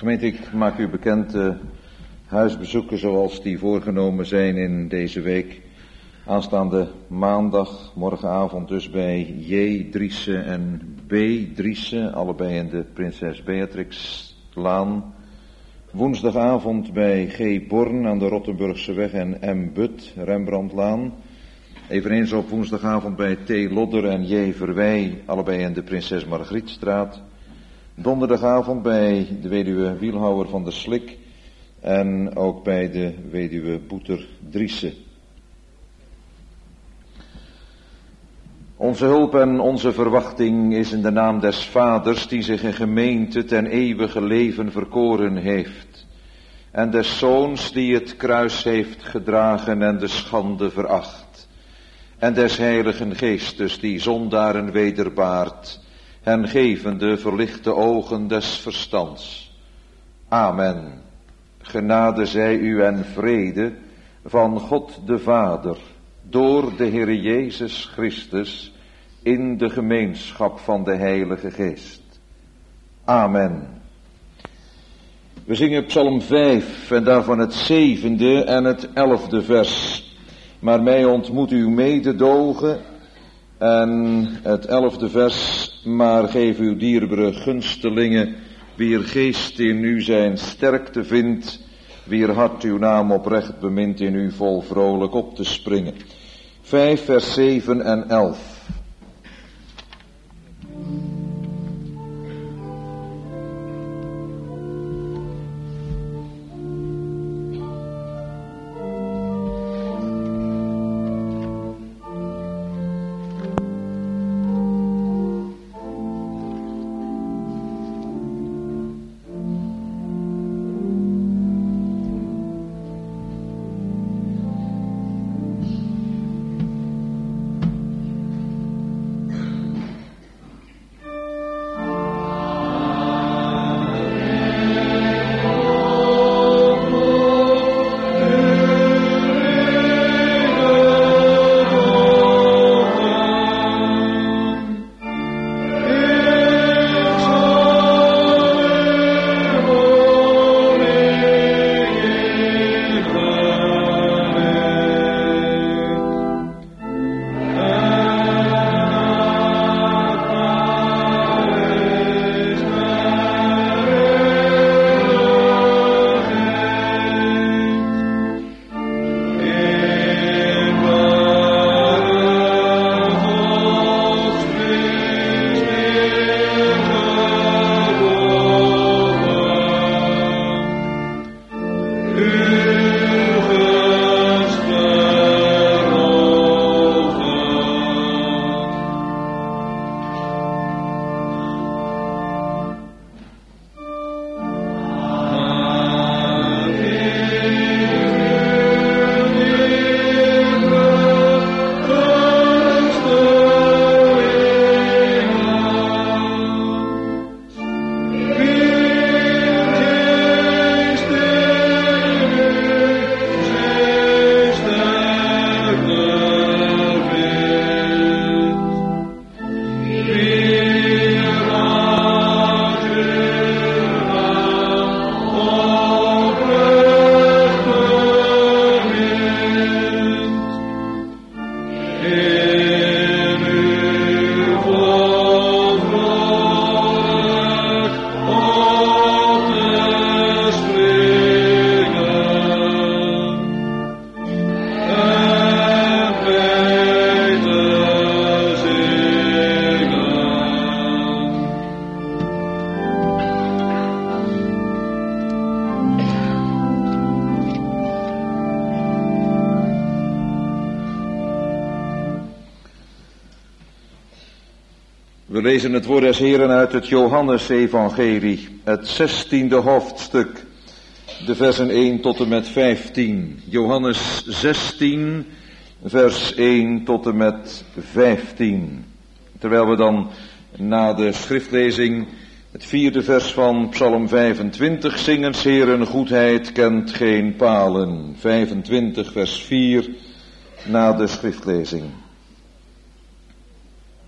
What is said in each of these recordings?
Gemeente, ik maak u bekend de huisbezoeken zoals die voorgenomen zijn in deze week. Aanstaande maandag, morgenavond dus bij J. Driessen en B. Driessen, allebei in de Prinses Beatrixlaan. Woensdagavond bij G. Born aan de Rottenburgseweg en M. But, Rembrandtlaan. Eveneens op woensdagavond bij T. Lodder en J. Verwij, allebei in de Prinses Margrietstraat. Donderdagavond bij de weduwe Wielhouwer van der Slik en ook bij de weduwe Boeter Driessen. Onze hulp en onze verwachting is in de naam des Vaders die zich in gemeente ten eeuwige leven verkoren heeft. En des Zoons die het kruis heeft gedragen en de schande veracht. En des Heiligen Geestes die zondaren wederbaart, hen gevende verlichte ogen des verstands. Amen. Genade zij u en vrede van God de Vader, door de Heere Jezus Christus, in de gemeenschap van de Heilige Geest. Amen. We zingen Psalm 5 en daarvan het 7e en het 11e vers. Maar mij ontmoet uw mededogen en het 11e vers. Maar geef uw dierbare gunstelingen, wier geest in u zijn sterkte vindt, wier hart uw naam oprecht bemint, in u vol vrolijk op te springen. 5 vers 7 en 11. We lezen het woord des Heeren uit het Johannes-evangelie, het 16e hoofdstuk, de versen 1 tot en met 15. Johannes 16, vers 1 tot en met 15. Terwijl we dan na de schriftlezing het 4e vers van Psalm 25 zingen, 's Heeren goedheid kent geen palen. 25 vers 4 na de schriftlezing.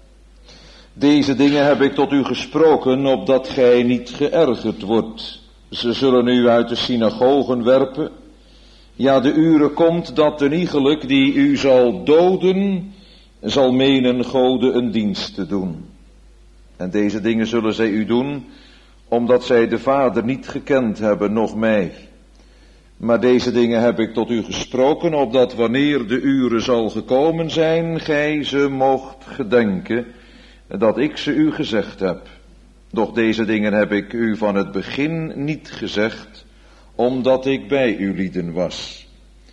Deze dingen heb ik tot u gesproken, opdat gij niet geërgerd wordt. Ze zullen u uit de synagogen werpen. Ja, de ure komt dat de iegelijk die u zal doden, zal menen Gode een dienst te doen. En deze dingen zullen zij u doen, omdat zij de Vader niet gekend hebben, noch mij. Maar deze dingen heb ik tot u gesproken, opdat wanneer de ure zal gekomen zijn, gij ze moogt gedenken, dat ik ze u gezegd heb. Doch deze dingen heb ik u van het begin niet gezegd, omdat ik bij u lieden was.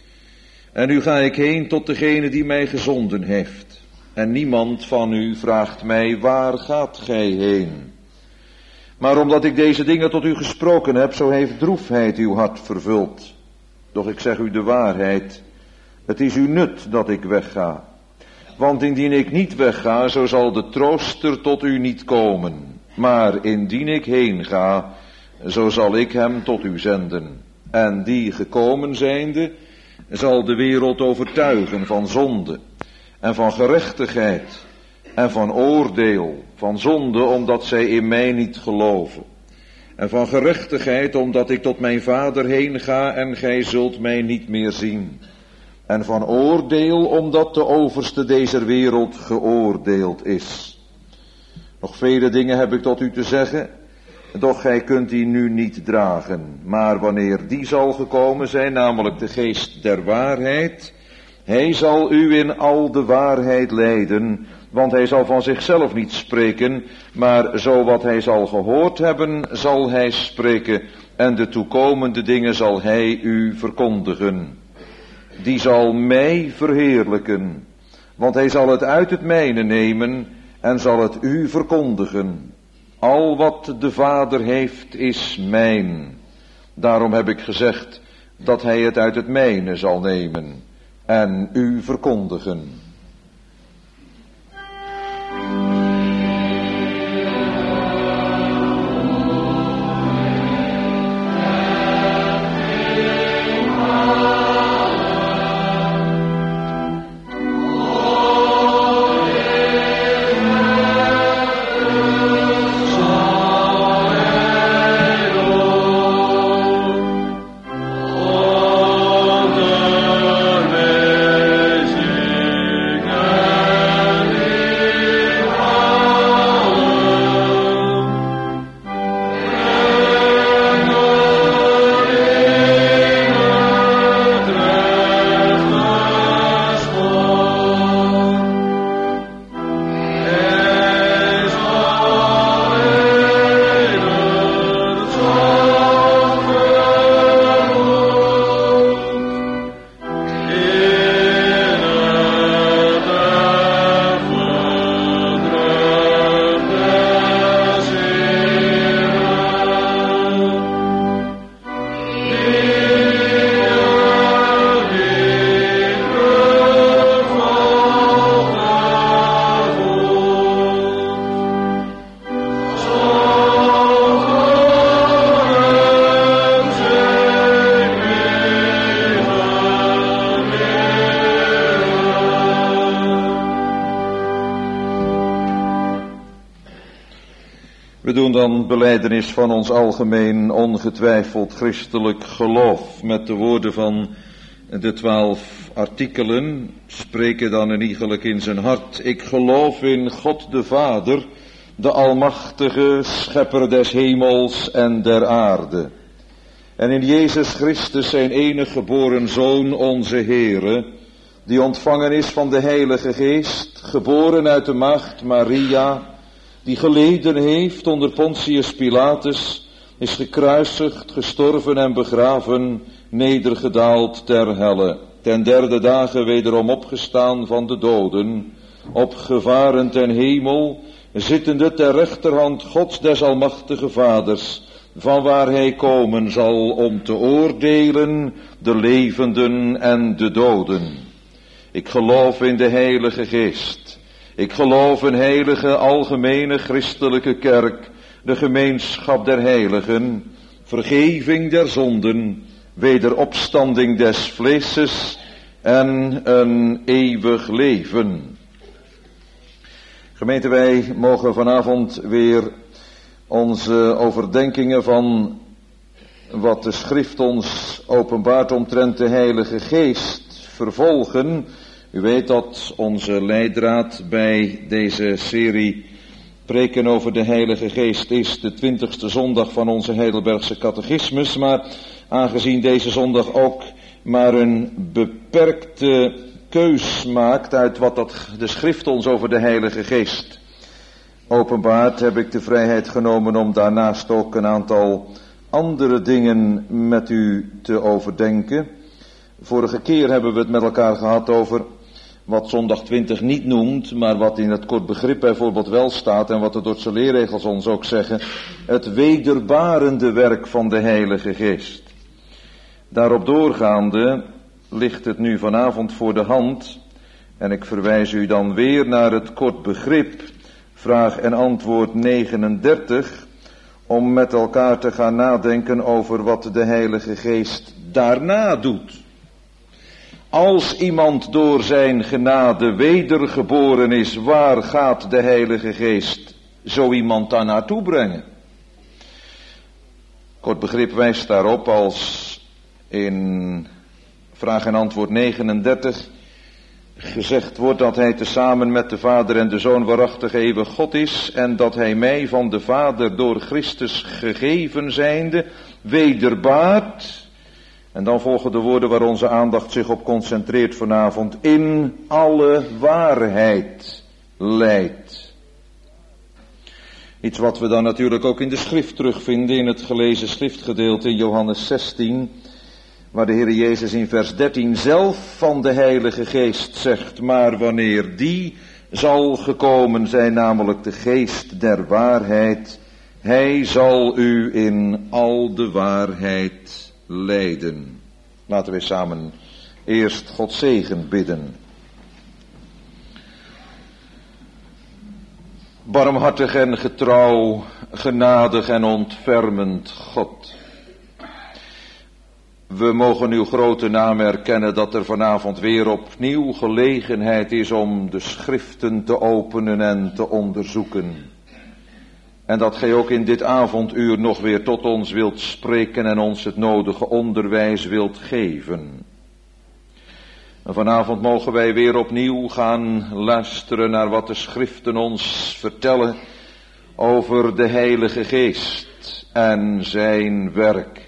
En nu ga ik heen tot degene die mij gezonden heeft. En niemand van u vraagt mij, waar gaat gij heen? Maar omdat ik deze dingen tot u gesproken heb, zo heeft droefheid uw hart vervuld. Doch ik zeg u de waarheid, het is u nut dat ik wegga. Want indien ik niet wegga, zo zal de trooster tot u niet komen. Maar indien ik heen ga, zo zal ik hem tot u zenden. En die gekomen zijnde, zal de wereld overtuigen van zonde en van gerechtigheid en van oordeel. Van zonde omdat zij in mij niet geloven. En van gerechtigheid omdat ik tot mijn Vader heen ga en gij zult mij niet meer zien. En van oordeel omdat de overste deze wereld geoordeeld is. Nog vele dingen heb ik tot u te zeggen, doch gij kunt die nu niet dragen. Maar wanneer die zal gekomen zijn, namelijk de geest der waarheid, hij zal u in al de waarheid leiden, want hij zal van zichzelf niet spreken, maar zo wat hij zal gehoord hebben, zal hij spreken, en de toekomende dingen zal hij u verkondigen. Die zal mij verheerlijken, want hij zal het uit het mijne nemen en zal het u verkondigen. Al wat de Vader heeft is mijn. Daarom heb ik gezegd dat hij het uit het mijne zal nemen en u verkondigen. We doen dan belijdenis van ons algemeen ongetwijfeld christelijk geloof met de woorden van de 12 artikelen. Spreken dan iegelijk in zijn hart. Ik geloof in God de Vader, de almachtige schepper des hemels en der aarde. En in Jezus Christus zijn enige geboren Zoon, onze Heere, die ontvangen is van de Heilige Geest, geboren uit de maagd Maria, die geleden heeft onder Pontius Pilatus, is gekruisigd, gestorven en begraven, nedergedaald ter helle, ten derde dagen wederom opgestaan van de doden, opgevaren ten hemel, zittende ter rechterhand Gods des almachtige Vaders, van waar hij komen zal om te oordelen de levenden en de doden. Ik geloof in de Heilige Geest. Ik geloof in heilige algemene christelijke kerk, de gemeenschap der heiligen, vergeving der zonden, wederopstanding des vleeses en een eeuwig leven. Gemeente, wij mogen vanavond weer onze overdenkingen van wat de schrift ons openbaart omtrent de Heilige Geest vervolgen. U weet dat onze leidraad bij deze serie preken over de Heilige Geest is de 20e zondag van onze Heidelbergse catechismus, maar aangezien deze zondag ook maar een beperkte keus maakt uit wat de schrift ons over de Heilige Geest openbaart, heb ik de vrijheid genomen om daarnaast ook een aantal andere dingen met u te overdenken. Vorige keer hebben we het met elkaar gehad over wat zondag 20 niet noemt, maar wat in het kort begrip bijvoorbeeld wel staat en wat de Dordtse leerregels ons ook zeggen: het wederbarende werk van de Heilige Geest. Daarop doorgaande ligt het nu vanavond voor de hand en ik verwijs u dan weer naar het kort begrip, vraag en antwoord 39, om met elkaar te gaan nadenken over wat de Heilige Geest daarna doet. Als iemand door zijn genade wedergeboren is, waar gaat de Heilige Geest zo iemand dan naartoe brengen? Kort begrip wijst daarop als in vraag en antwoord 39 gezegd wordt dat hij tezamen met de Vader en de Zoon waarachtig eeuwig God is en dat hij mij van de Vader door Christus gegeven zijnde wederbaart. En dan volgen de woorden waar onze aandacht zich op concentreert vanavond: in alle waarheid leidt. Iets wat we dan natuurlijk ook in de schrift terugvinden, in het gelezen schriftgedeelte in Johannes 16, waar de Heer Jezus in vers 13 zelf van de Heilige Geest zegt: maar wanneer die zal gekomen zijn, namelijk de Geest der waarheid, hij zal u in al de waarheid leiden. Laten we samen eerst Gods zegen bidden. Barmhartig en getrouw, genadig en ontfermend God. We mogen uw grote naam erkennen dat er vanavond weer opnieuw gelegenheid is om de schriften te openen en te onderzoeken. En dat gij ook in dit avonduur nog weer tot ons wilt spreken en ons het nodige onderwijs wilt geven. En vanavond mogen wij weer opnieuw gaan luisteren naar wat de schriften ons vertellen over de Heilige Geest en zijn werk.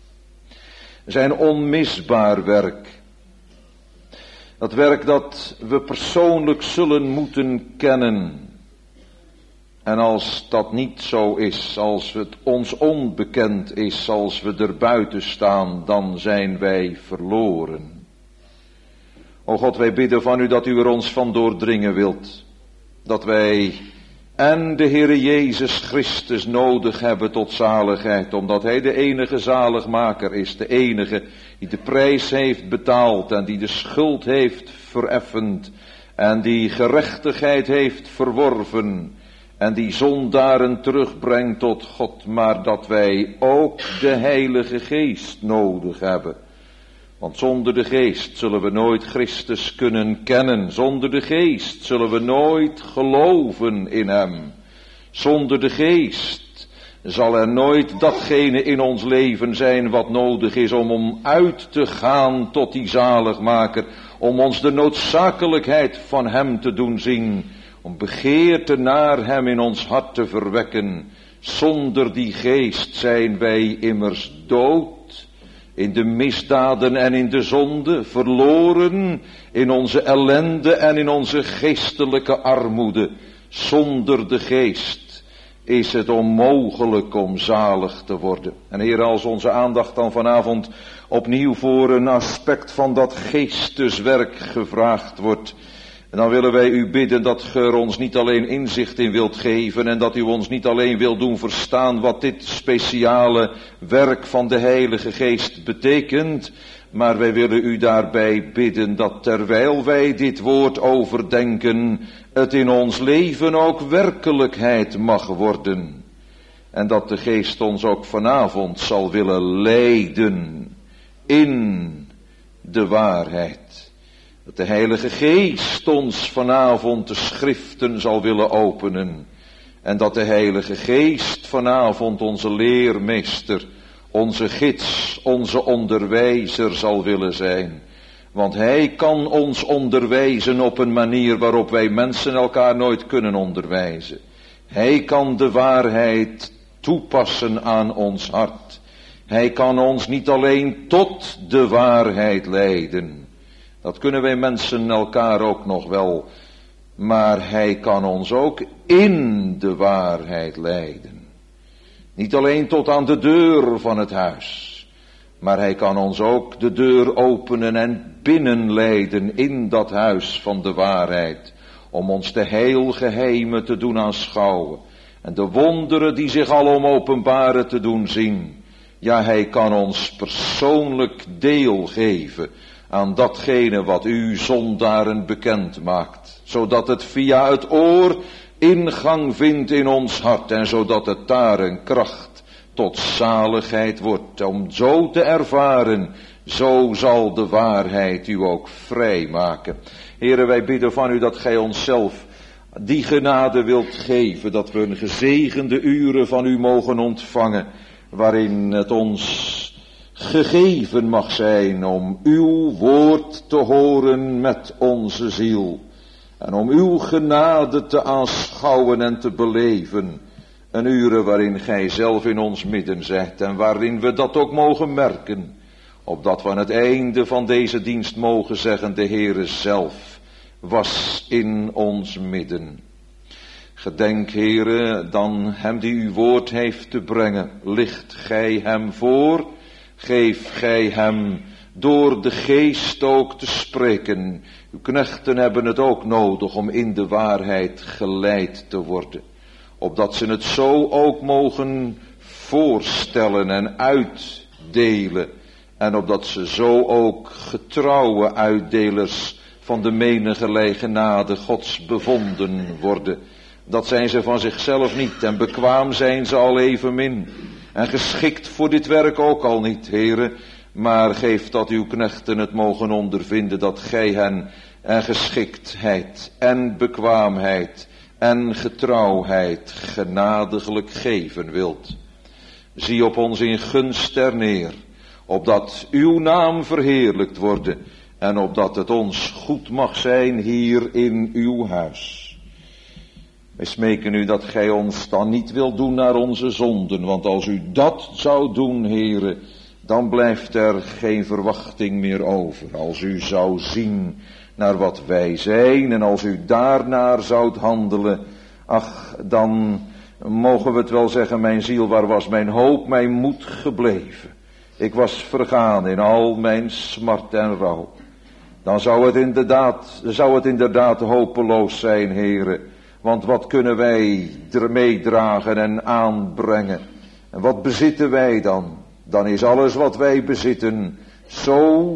Zijn onmisbaar werk. Dat werk dat we persoonlijk zullen moeten kennen. En als dat niet zo is, als het ons onbekend is, als we er buiten staan, dan zijn wij verloren. O God, wij bidden van u dat u er ons van doordringen wilt. Dat wij en de Heere Jezus Christus nodig hebben tot zaligheid, omdat hij de enige zaligmaker is, de enige die de prijs heeft betaald en die de schuld heeft vereffend en die gerechtigheid heeft verworven en die zondaren terugbrengt tot God, maar dat wij ook de Heilige Geest nodig hebben. Want zonder de Geest zullen we nooit Christus kunnen kennen. Zonder de Geest zullen we nooit geloven in hem. Zonder de Geest zal er nooit datgene in ons leven zijn wat nodig is om uit te gaan tot die zaligmaker. Om ons de noodzakelijkheid van hem te doen zien. Om begeerte naar hem in ons hart te verwekken. Zonder die Geest zijn wij immers dood. In de misdaden en in de zonde, verloren in onze ellende en in onze geestelijke armoede. Zonder de Geest is het onmogelijk om zalig te worden. En Heer, als onze aandacht dan vanavond opnieuw voor een aspect van dat geesteswerk gevraagd wordt, dan willen wij u bidden dat u er ons niet alleen inzicht in wilt geven en dat u ons niet alleen wilt doen verstaan wat dit speciale werk van de Heilige Geest betekent, maar wij willen u daarbij bidden dat terwijl wij dit woord overdenken, het in ons leven ook werkelijkheid mag worden. En dat de Geest ons ook vanavond zal willen leiden in de waarheid. Dat de Heilige Geest ons vanavond de schriften zal willen openen. En dat de Heilige Geest vanavond onze leermeester onze gids, onze onderwijzer zal willen zijn. Want hij kan ons onderwijzen op een manier waarop wij mensen elkaar nooit kunnen onderwijzen. Hij kan de waarheid toepassen aan ons hart. Hij kan ons niet alleen tot de waarheid leiden. Dat kunnen wij mensen elkaar ook nog wel. Maar hij kan ons ook in de waarheid leiden. Niet alleen tot aan de deur van het huis. Maar hij kan ons ook de deur openen en binnenleiden in dat huis van de waarheid. Om ons de heilgeheimen te doen aanschouwen. En de wonderen die zich alom openbaren te doen zien. Ja, hij kan ons persoonlijk deel geven aan datgene wat u zondaren bekend maakt. Zodat het via het oor ingang vindt in ons hart. En zodat het daar een kracht tot zaligheid wordt. Om zo te ervaren, zo zal de waarheid u ook vrijmaken. Here, wij bidden van u dat gij onszelf die genade wilt geven. Dat we een gezegende uren van u mogen ontvangen. Waarin het ons gegeven mag zijn om uw woord te horen met onze ziel. En om uw genade te aanschouwen en te beleven. Een uren waarin gij zelf in ons midden zijt en waarin we dat ook mogen merken. Opdat we aan het einde van deze dienst mogen zeggen, de Heere zelf was in ons midden. Gedenk, Heere, dan hem die uw woord heeft te brengen. Licht gij hem voor, geef gij hem door de geest ook te spreken. Uw knechten hebben het ook nodig om in de waarheid geleid te worden. Opdat ze het zo ook mogen voorstellen en uitdelen. En opdat ze zo ook getrouwe uitdelers van de menige genade Gods bevonden worden. Dat zijn ze van zichzelf niet en bekwaam zijn ze al evenmin. En geschikt voor dit werk ook al niet, Heere. Maar geef dat uw knechten het mogen ondervinden dat gij hen en geschiktheid en bekwaamheid en getrouwheid genadiglijk geven wilt. Zie op ons in gunst er neer, opdat uw naam verheerlijkt worden en opdat het ons goed mag zijn hier in uw huis. Wij smeken u dat gij ons dan niet wilt doen naar onze zonden, want als u dat zou doen, Heere, dan blijft er geen verwachting meer over. Als u zou zien naar wat wij zijn en als u daarnaar zoudt handelen, ach, dan mogen we het wel zeggen, mijn ziel, waar was mijn hoop, mijn moed gebleven? Ik was vergaan in al mijn smart en rouw. Dan zou het inderdaad hopeloos zijn, Heere. Want wat kunnen wij ermee dragen en aanbrengen? En wat bezitten wij dan? Dan is alles wat wij bezitten zo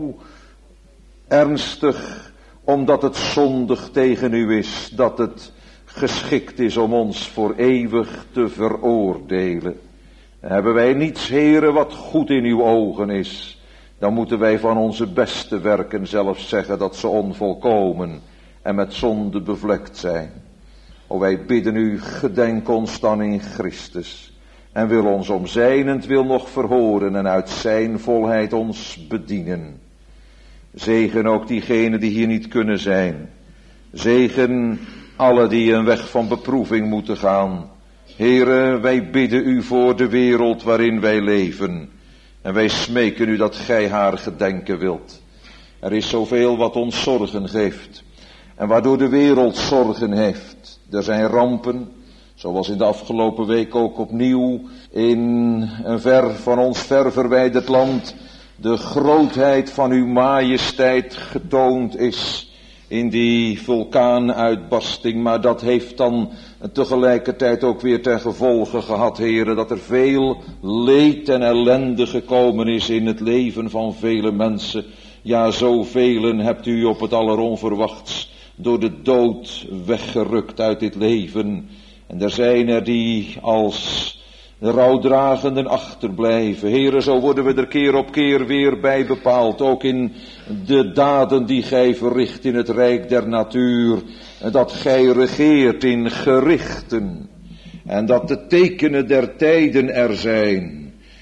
ernstig, omdat het zondig tegen u is, dat het geschikt is om ons voor eeuwig te veroordelen. Hebben wij niets, Heere, wat goed in uw ogen is, dan moeten wij van onze beste werken zelfs zeggen dat ze onvolkomen en met zonde bevlekt zijn. O, wij bidden u, gedenk ons dan in Christus en wil ons om zijnentwil nog verhoren en uit zijn volheid ons bedienen. Zegen ook diegenen die hier niet kunnen zijn. Zegen alle die een weg van beproeving moeten gaan. Heere, wij bidden u voor de wereld waarin wij leven. En wij smeken u dat gij haar gedenken wilt. Er is zoveel wat ons zorgen geeft. En waardoor de wereld zorgen heeft. Er zijn rampen, zoals in de afgelopen week ook opnieuw in een van ons ver verwijderd land de grootheid van uw majesteit getoond is in die vulkaanuitbarsting. Maar dat heeft dan tegelijkertijd ook weer ten gevolge gehad, Heere, dat er veel leed en ellende gekomen is in het leven van vele mensen. Ja, zoveel hebt u op het alleronverwachts door de dood weggerukt uit dit leven. En er zijn er die als rouwdragenden achterblijven. Heere, zo worden we er keer op keer weer bij bepaald. Ook in de daden die gij verricht in het rijk der natuur. Dat gij regeert in gerichten. En dat de tekenen der tijden er zijn.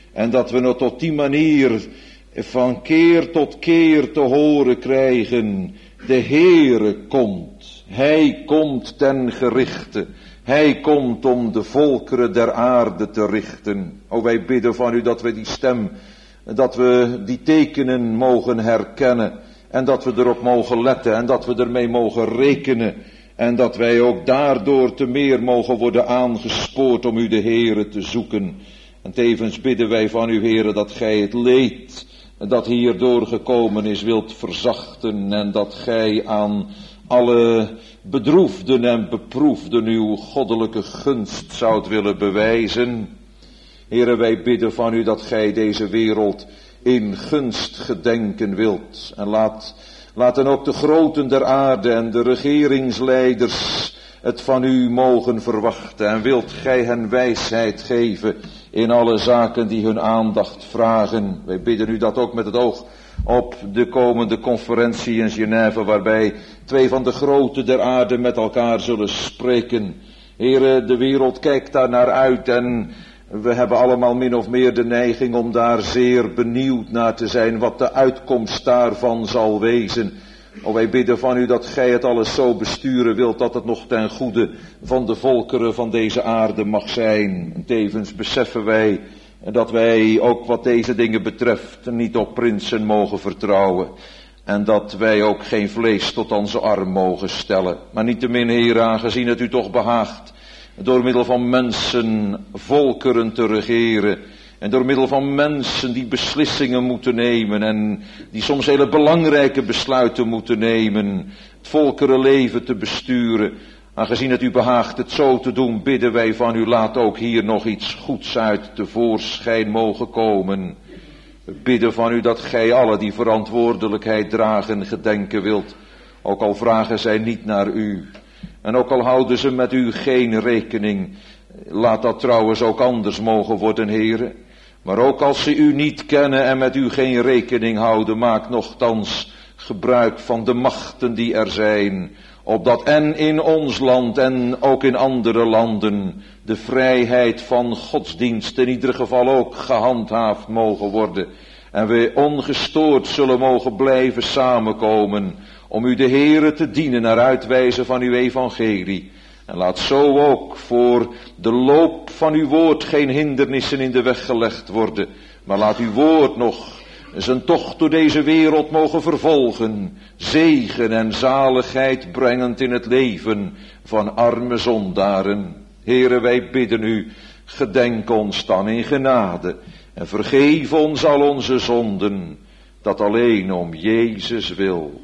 En dat we nog tot die manier van keer tot keer te horen krijgen, de Heere komt. Hij komt ten gerichte. Hij komt om de volkeren der aarde te richten. O, wij bidden van u dat we die stem, dat we die tekenen mogen herkennen. En dat we erop mogen letten en dat we ermee mogen rekenen. En dat wij ook daardoor te meer mogen worden aangespoord om u de Heere te zoeken. En tevens bidden wij van u, Heere, dat gij het leed dat hierdoor gekomen is wilt verzachten. En dat gij aan alle bedroefden en beproefden uw goddelijke gunst zoudt willen bewijzen. Heere, wij bidden van u dat gij deze wereld in gunst gedenken wilt. En laten ook de groten der aarde en de regeringsleiders het van u mogen verwachten. En wilt gij hen wijsheid geven in alle zaken die hun aandacht vragen. Wij bidden u dat ook met het oog op de komende conferentie in Genève, waarbij 2 van de groten der aarde met elkaar zullen spreken. Heere, de wereld kijkt daar naar uit en we hebben allemaal min of meer de neiging om daar zeer benieuwd naar te zijn wat de uitkomst daarvan zal wezen. O, wij bidden van u dat gij het alles zo besturen wilt dat het nog ten goede van de volkeren van deze aarde mag zijn. En tevens beseffen wij dat wij ook wat deze dingen betreft niet op prinsen mogen vertrouwen. En dat wij ook geen vlees tot onze arm mogen stellen. Maar niettemin, Heer, aangezien het u toch behaagt door middel van mensen volkeren te regeren. En door middel van mensen die beslissingen moeten nemen en die soms hele belangrijke besluiten moeten nemen. Het volkerenleven te besturen. Aangezien het u behaagt het zo te doen, bidden wij van u, laat ook hier nog iets goeds uit tevoorschijn mogen komen. We bidden van u dat gij alle die verantwoordelijkheid dragen gedenken wilt. Ook al vragen zij niet naar u. En ook al houden ze met u geen rekening. Laat dat trouwens ook anders mogen worden, Heere. Maar ook als ze u niet kennen en met u geen rekening houden, maak nochtans gebruik van de machten die er zijn. Opdat en in ons land en ook in andere landen de vrijheid van godsdienst in ieder geval ook gehandhaafd mogen worden. En we ongestoord zullen mogen blijven samenkomen om u de Heere te dienen naar uitwijzen van uw evangelie. En laat zo ook voor de loop van uw woord geen hindernissen in de weg gelegd worden. Maar laat uw woord nog zijn tocht door deze wereld mogen vervolgen. Zegen en zaligheid brengend in het leven van arme zondaren. Heere, wij bidden u, gedenk ons dan in genade. En vergeef ons al onze zonden. Dat alleen om Jezus wil.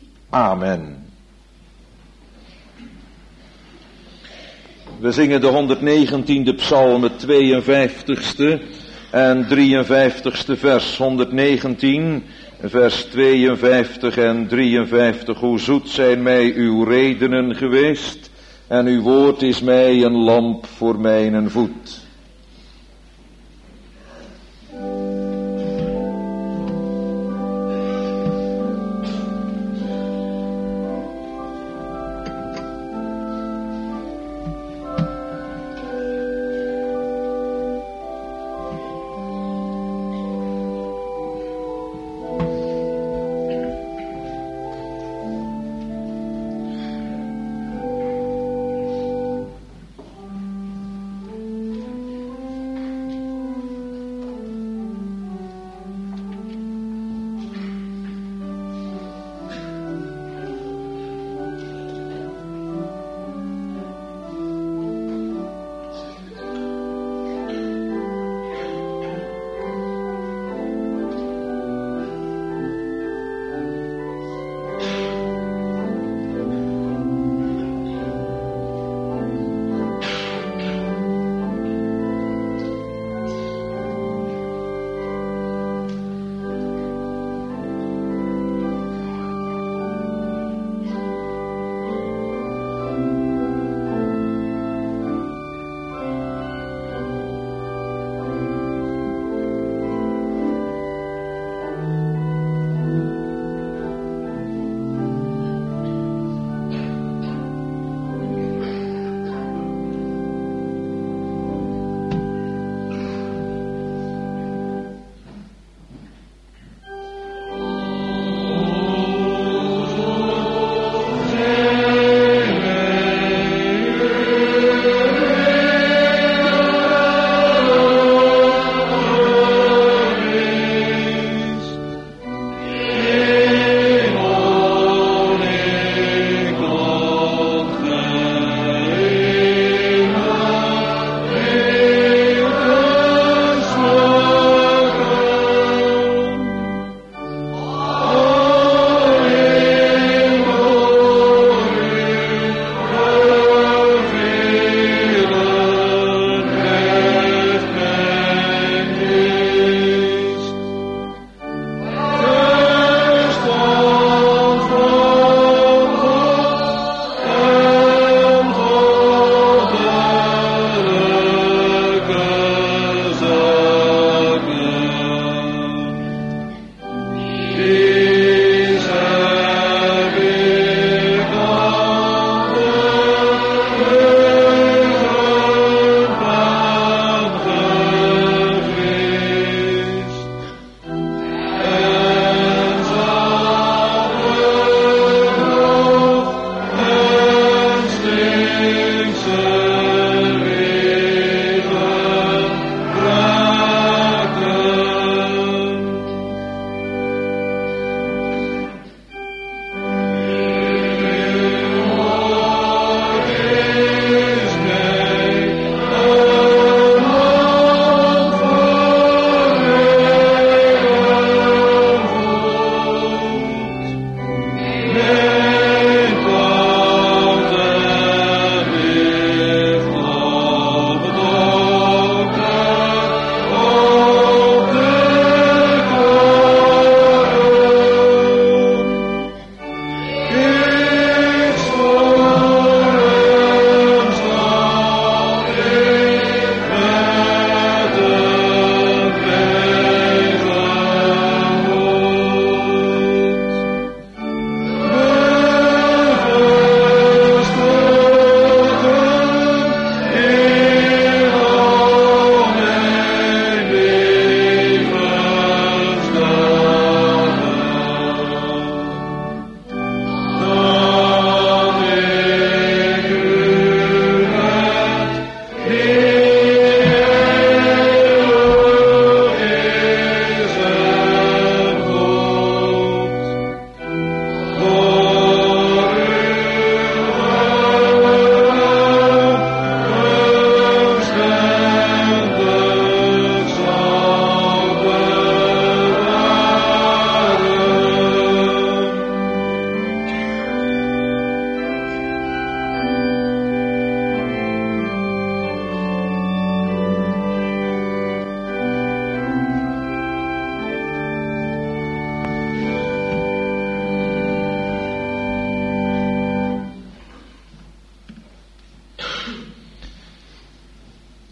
Amen. We zingen de 119e psalm, het 52e en 53e vers. 119, vers 52 en 53. Hoe zoet zijn mij uw redenen geweest, en uw woord is mij een lamp voor mijn voet.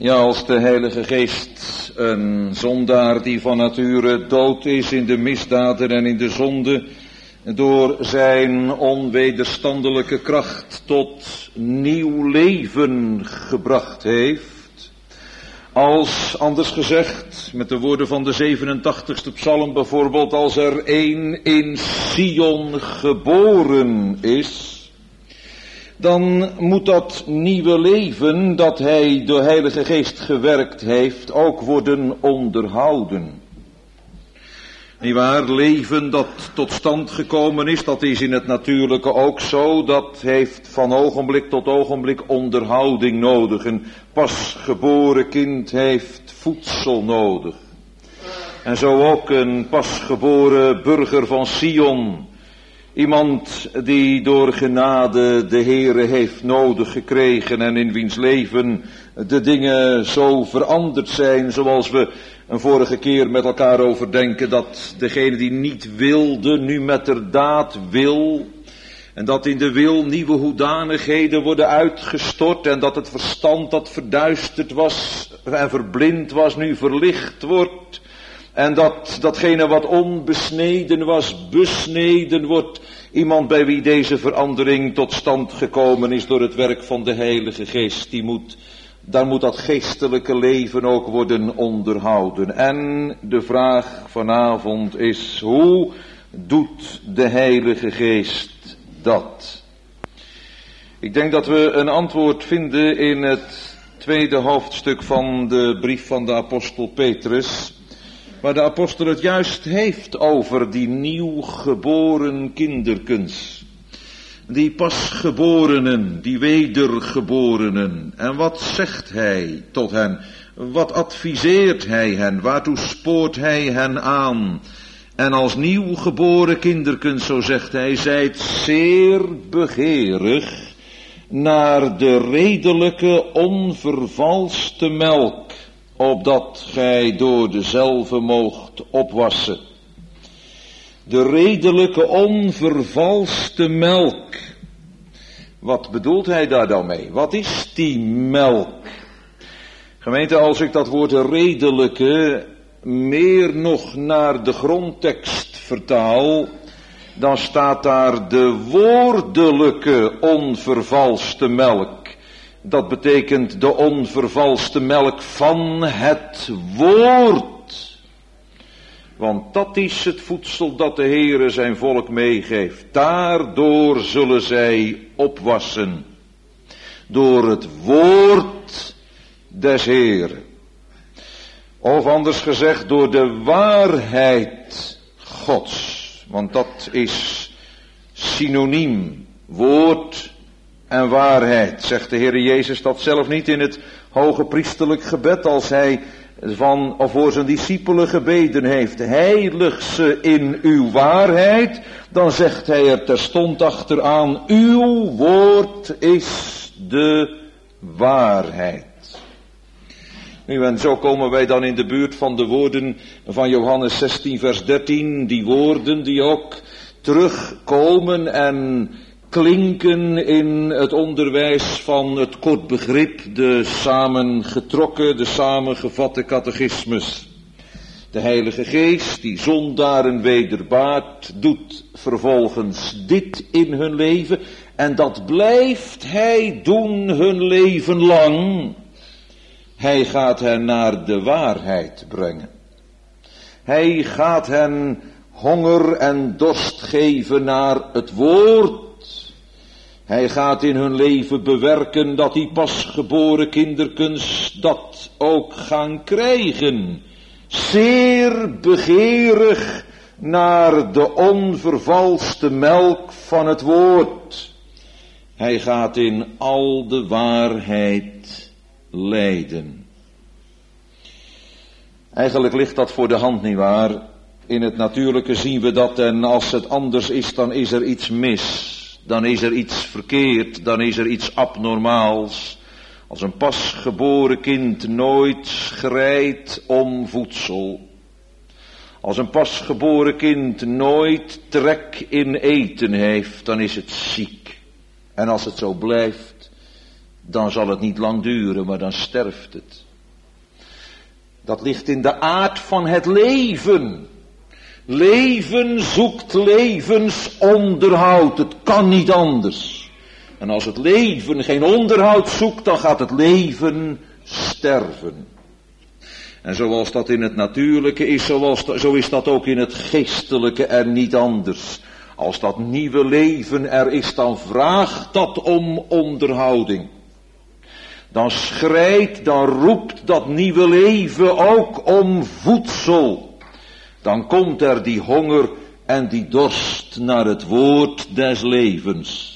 Ja, als de Heilige Geest een zondaar die van nature dood is in de misdaden en in de zonde, door zijn onwederstandelijke kracht tot nieuw leven gebracht heeft. Als, anders gezegd, met de woorden van de 87ste psalm bijvoorbeeld, als er één in Sion geboren is, dan moet dat nieuwe leven dat hij door Heilige Geest gewerkt heeft ook worden onderhouden. Niewaar, leven dat tot stand gekomen is, dat is in het natuurlijke ook zo, dat heeft van ogenblik tot ogenblik onderhouding nodig. Een pasgeboren kind heeft voedsel nodig. En zo ook een pasgeboren burger van Sion. Iemand die door genade de Heere heeft nodig gekregen en in wiens leven de dingen zo veranderd zijn, zoals we een vorige keer met elkaar overdenken, dat degene die niet wilde nu met de daad wil, en dat in de wil nieuwe hoedanigheden worden uitgestort en dat het verstand dat verduisterd was en verblind was nu verlicht wordt. En dat datgene wat onbesneden was, besneden wordt. Iemand bij wie deze verandering tot stand gekomen is door het werk van de Heilige Geest. Daar moet dat geestelijke leven ook worden onderhouden. En de vraag vanavond is, hoe doet de Heilige Geest dat? Ik denk dat we een antwoord vinden in het tweede hoofdstuk van de brief van de apostel Petrus, waar de apostel het juist heeft over die nieuw geboren kinderkens. Die pasgeborenen, die wedergeborenen. En wat zegt hij tot hen? Wat adviseert hij hen? Waartoe spoort hij hen aan? En als nieuw geboren kinderkens, zo zegt hij, zijt zeer begeerig naar de redelijke, onvervalste melk, opdat gij door dezelve moogt opwassen. De redelijke, onvervalste melk. Wat bedoelt hij daar dan mee? Wat is die melk? Gemeente, als ik dat woord redelijke meer nog naar de grondtekst vertaal, dan staat daar de woordelijke onvervalste melk. Dat betekent de onvervalste melk van het woord. Want dat is het voedsel dat de Heere zijn volk meegeeft. Daardoor zullen zij opwassen. Door het woord des Heeren. Of anders gezegd, door de waarheid Gods. Want dat is synoniem. Woord en waarheid. Zegt de Heere Jezus dat zelf niet in het hoge priesterlijk gebed, als hij voor zijn discipelen gebeden heeft: heilig ze in uw waarheid. Dan zegt hij er terstond achteraan: uw woord is de waarheid. Nu, en zo komen wij dan in de buurt van de woorden van Johannes 16 vers 13. Die woorden die ook terugkomen en klinken in het onderwijs van het kort begrip, de samengetrokken, de samengevatte catechismus. De Heilige Geest, die zondaren wederbaart, doet vervolgens dit in hun leven, en dat blijft hij doen hun leven lang. Hij gaat hen naar de waarheid brengen. Hij gaat hen honger en dorst geven naar het woord. Hij gaat in hun leven bewerken dat die pasgeboren kinderkens dat ook gaan krijgen. Zeer begeerig naar de onvervalste melk van het woord. Hij gaat in al de waarheid leiden. Eigenlijk ligt dat voor de hand, nietwaar? In het natuurlijke zien we dat, en als het anders is, dan is er iets mis. Dan is er iets verkeerd, dan is er iets abnormaals. Als een pasgeboren kind nooit schreit om voedsel. Als een pasgeboren kind nooit trek in eten heeft, dan is het ziek. En als het zo blijft, dan zal het niet lang duren, maar dan sterft het. Dat ligt in de aard van het leven. Leven zoekt levensonderhoud. Het kan niet anders. En als het leven geen onderhoud zoekt, dan gaat het leven sterven. En zoals dat in het natuurlijke is, zo is dat ook in het geestelijke en niet anders. Als dat nieuwe leven er is, dan vraagt dat om onderhouding. Dan schrijdt, dan roept dat nieuwe leven ook om voedsel. Dan komt er die honger en die dorst naar het woord des levens.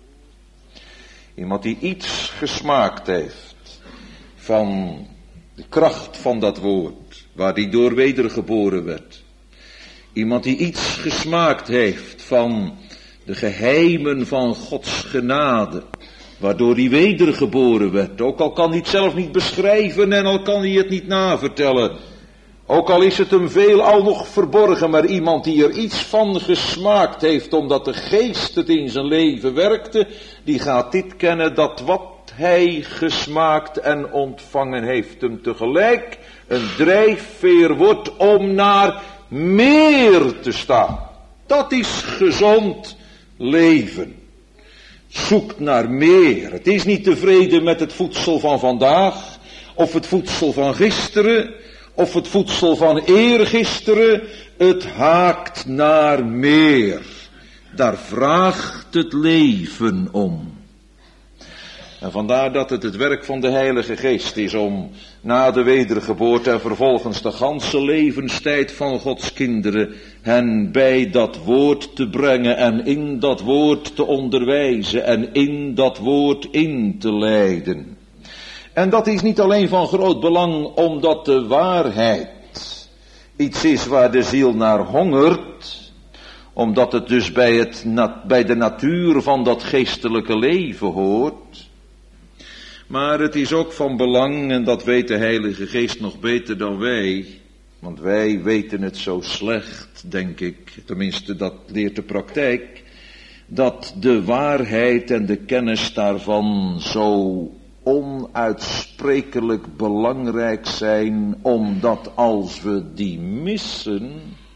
Iemand die iets gesmaakt heeft van de kracht van dat woord, waar die door wedergeboren werd. Iemand die iets gesmaakt heeft van de geheimen van Gods genade, waardoor hij wedergeboren werd. Ook al kan hij het zelf niet beschrijven en al kan hij het niet navertellen. Ook al is het hem veelal nog verborgen, maar iemand die er iets van gesmaakt heeft, omdat de geest het in zijn leven werkte, die gaat dit kennen, dat wat hij gesmaakt en ontvangen heeft hem tegelijk een drijfveer wordt om naar meer te staan. Dat is gezond leven. Zoekt naar meer. Het is niet tevreden met het voedsel van vandaag, of het voedsel van gisteren, of het voedsel van eergisteren. Het haakt naar meer. Daar vraagt het leven om. En vandaar dat het werk van de Heilige Geest is om na de wedergeboorte en vervolgens de ganse levenstijd van Gods kinderen hen bij dat woord te brengen en in dat woord te onderwijzen en in dat woord in te leiden. En dat is niet alleen van groot belang omdat de waarheid iets is waar de ziel naar hongert, omdat het dus bij de natuur van dat geestelijke leven hoort. Maar het is ook van belang, en dat weet de Heilige Geest nog beter dan wij, want wij weten het zo slecht, denk ik, tenminste dat leert de praktijk, dat de waarheid en de kennis daarvan zo onuitsprekelijk belangrijk zijn, omdat als we die missen,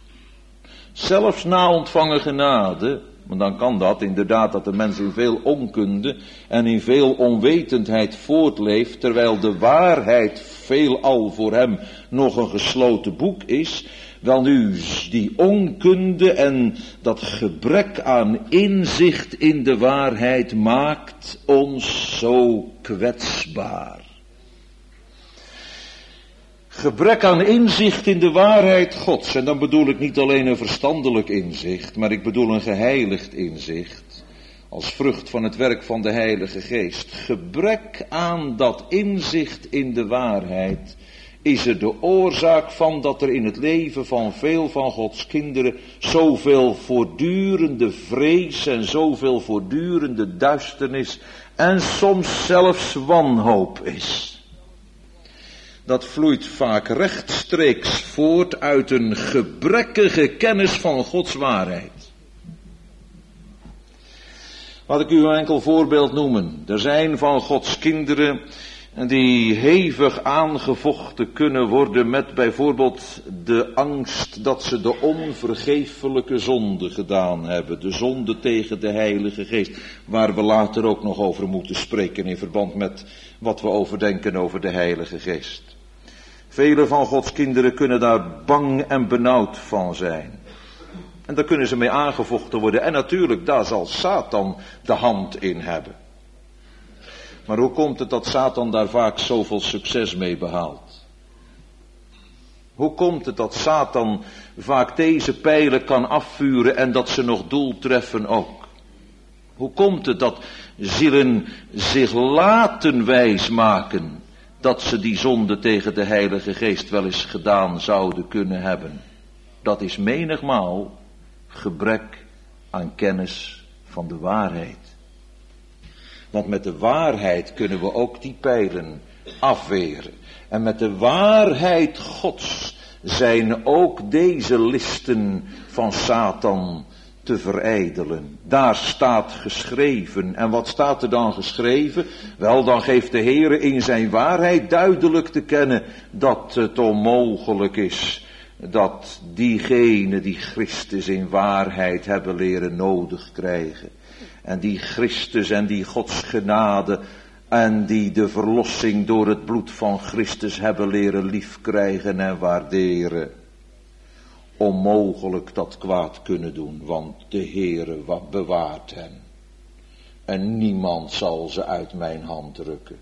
zelfs na ontvangen genade, want dan kan dat inderdaad dat de mens in veel onkunde en in veel onwetendheid voortleeft, terwijl de waarheid veelal voor hem nog een gesloten boek is. Wel nu, die onkunde en dat gebrek aan inzicht in de waarheid maakt ons zo kwetsbaar. Gebrek aan inzicht in de waarheid Gods, en dan bedoel ik niet alleen een verstandelijk inzicht, maar ik bedoel een geheiligd inzicht, als vrucht van het werk van de Heilige Geest. Gebrek aan dat inzicht in de waarheid is er de oorzaak van dat er in het leven van veel van Gods kinderen zoveel voortdurende vrees en zoveel voortdurende duisternis en soms zelfs wanhoop is. Dat vloeit vaak rechtstreeks voort uit een gebrekkige kennis van Gods waarheid. Laat ik u een enkel voorbeeld noemen. Er zijn van Gods kinderen die hevig aangevochten kunnen worden met bijvoorbeeld de angst dat ze de onvergeeflijke zonde gedaan hebben. De zonde tegen de Heilige Geest, waar we later ook nog over moeten spreken in verband met wat we overdenken over de Heilige Geest. Vele van Gods kinderen kunnen daar bang en benauwd van zijn. En daar kunnen ze mee aangevochten worden. En natuurlijk, daar zal Satan de hand in hebben. Maar hoe komt het dat Satan daar vaak zoveel succes mee behaalt? Hoe komt het dat Satan vaak deze pijlen kan afvuren en dat ze nog doel treffen ook? Hoe komt het dat zielen zich laten wijsmaken dat ze die zonde tegen de Heilige Geest wel eens gedaan zouden kunnen hebben? Dat is menigmaal gebrek aan kennis van de waarheid. Want met de waarheid kunnen we ook die pijlen afweren. En met de waarheid Gods zijn ook deze listen van Satan te verijdelen. Daar staat geschreven. En wat staat er dan geschreven? Wel, dan geeft de Heere in zijn waarheid duidelijk te kennen dat het onmogelijk is dat diegenen die Christus in waarheid hebben leren nodig krijgen. En die Christus en die Gods genade en die de verlossing door het bloed van Christus hebben leren liefkrijgen en waarderen. Onmogelijk dat kwaad kunnen doen, want de Heere bewaart hen. En niemand zal ze uit mijn hand rukken.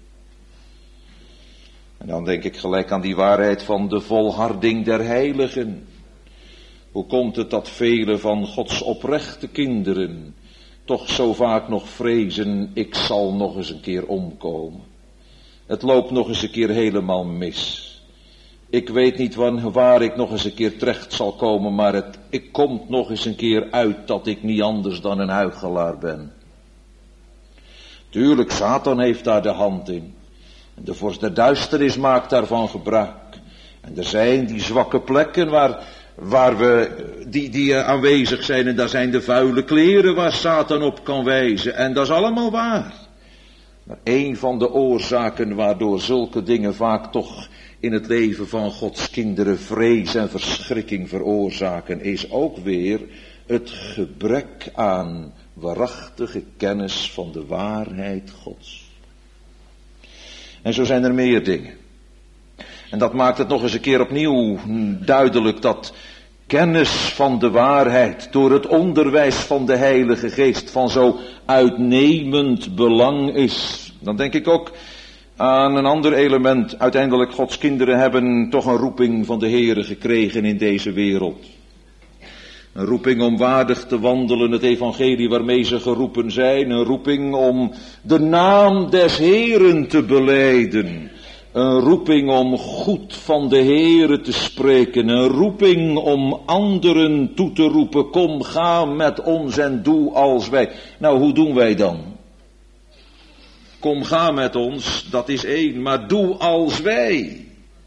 En dan denk ik gelijk aan die waarheid van de volharding der heiligen. Hoe komt het dat vele van Gods oprechte kinderen toch zo vaak nog vrezen, ik zal nog eens een keer omkomen. Het loopt nog eens een keer helemaal mis. Ik weet niet waar ik nog eens een keer terecht zal komen, maar ik komt nog eens een keer uit dat ik niet anders dan een huichelaar ben. Tuurlijk, Satan heeft daar de hand in. En de vorst der duisternis maakt daarvan gebruik. En er zijn die zwakke plekken waar die aanwezig zijn, en daar zijn de vuile kleren waar Satan op kan wijzen. En dat is allemaal waar. Maar een van de oorzaken waardoor zulke dingen vaak toch in het leven van Gods kinderen vrees en verschrikking veroorzaken, is ook weer het gebrek aan waarachtige kennis van de waarheid Gods. En zo zijn er meer dingen. En dat maakt het nog eens een keer opnieuw duidelijk dat kennis van de waarheid door het onderwijs van de Heilige Geest van zo uitnemend belang is. Dan denk ik ook aan een ander element. Uiteindelijk, Gods kinderen hebben toch een roeping van de Heere gekregen in deze wereld. Een roeping om waardig te wandelen, het evangelie waarmee ze geroepen zijn. Een roeping om de naam des Heeren te belijden. Een roeping om goed van de Heere te spreken. Een roeping om anderen toe te roepen. Kom, ga met ons en doe als wij. Nou, hoe doen wij dan? Kom, ga met ons, dat is één, maar doe als wij.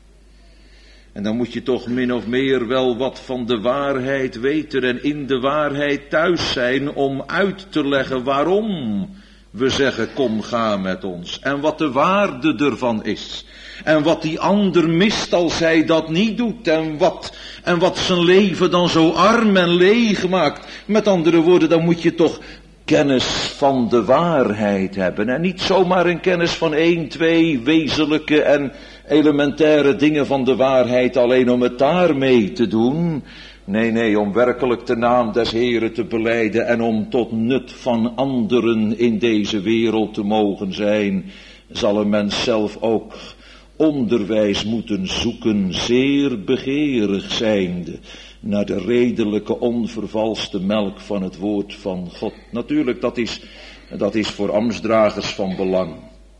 En dan moet je toch min of meer wel wat van de waarheid weten en in de waarheid thuis zijn om uit te leggen waarom we zeggen kom, ga met ons. En wat de waarde ervan is. En wat die ander mist als hij dat niet doet. En wat zijn leven dan zo arm en leeg maakt. Met andere woorden, dan moet je toch kennis van de waarheid hebben. En niet zomaar een kennis van 1, 2 wezenlijke en elementaire dingen van de waarheid alleen om het daarmee te doen. Nee, om werkelijk de naam des Heeren te belijden en om tot nut van anderen in deze wereld te mogen zijn, zal een mens zelf ook onderwijs moeten zoeken, zeer begeerig zijnde, naar de redelijke, onvervalste melk van het woord van God. Natuurlijk, dat is voor ambtsdragers van belang.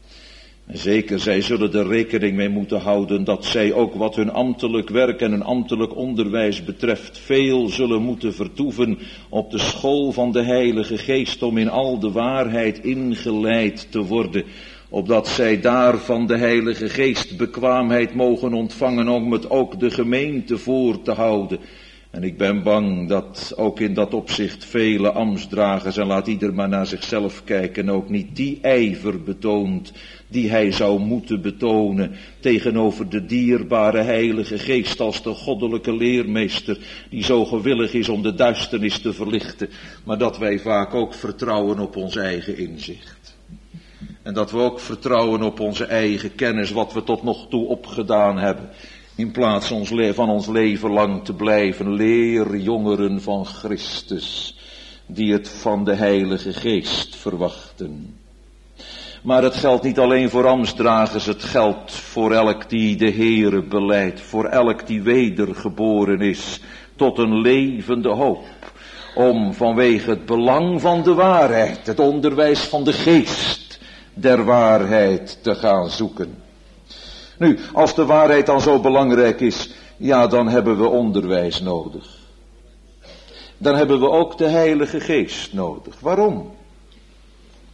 En zeker, zij zullen er rekening mee moeten houden dat zij ook wat hun ambtelijk werk en hun ambtelijk onderwijs betreft veel zullen moeten vertoeven op de school van de Heilige Geest om in al de waarheid ingeleid te worden, opdat zij daar van de Heilige Geest bekwaamheid mogen ontvangen om het ook de gemeente voor te houden. En ik ben bang dat ook in dat opzicht vele ambtsdragers, en laat ieder maar naar zichzelf kijken, ook niet die ijver betoont die hij zou moeten betonen tegenover de dierbare Heilige Geest als de goddelijke leermeester die zo gewillig is om de duisternis te verlichten, maar dat wij vaak ook vertrouwen op ons eigen inzicht. En dat we ook vertrouwen op onze eigen kennis, wat we tot nog toe opgedaan hebben. In plaats van ons leven lang te blijven leerjongeren van Christus, die het van de Heilige Geest verwachten. Maar het geldt niet alleen voor ambtsdragers, het geldt voor elk die de Heere belijdt, voor elk die wedergeboren is tot een levende hoop, om vanwege het belang van de waarheid, het onderwijs van de Geest der waarheid te gaan zoeken. Nu, als de waarheid dan zo belangrijk is, ja, dan hebben we onderwijs nodig. Dan hebben we ook de Heilige Geest nodig. Waarom?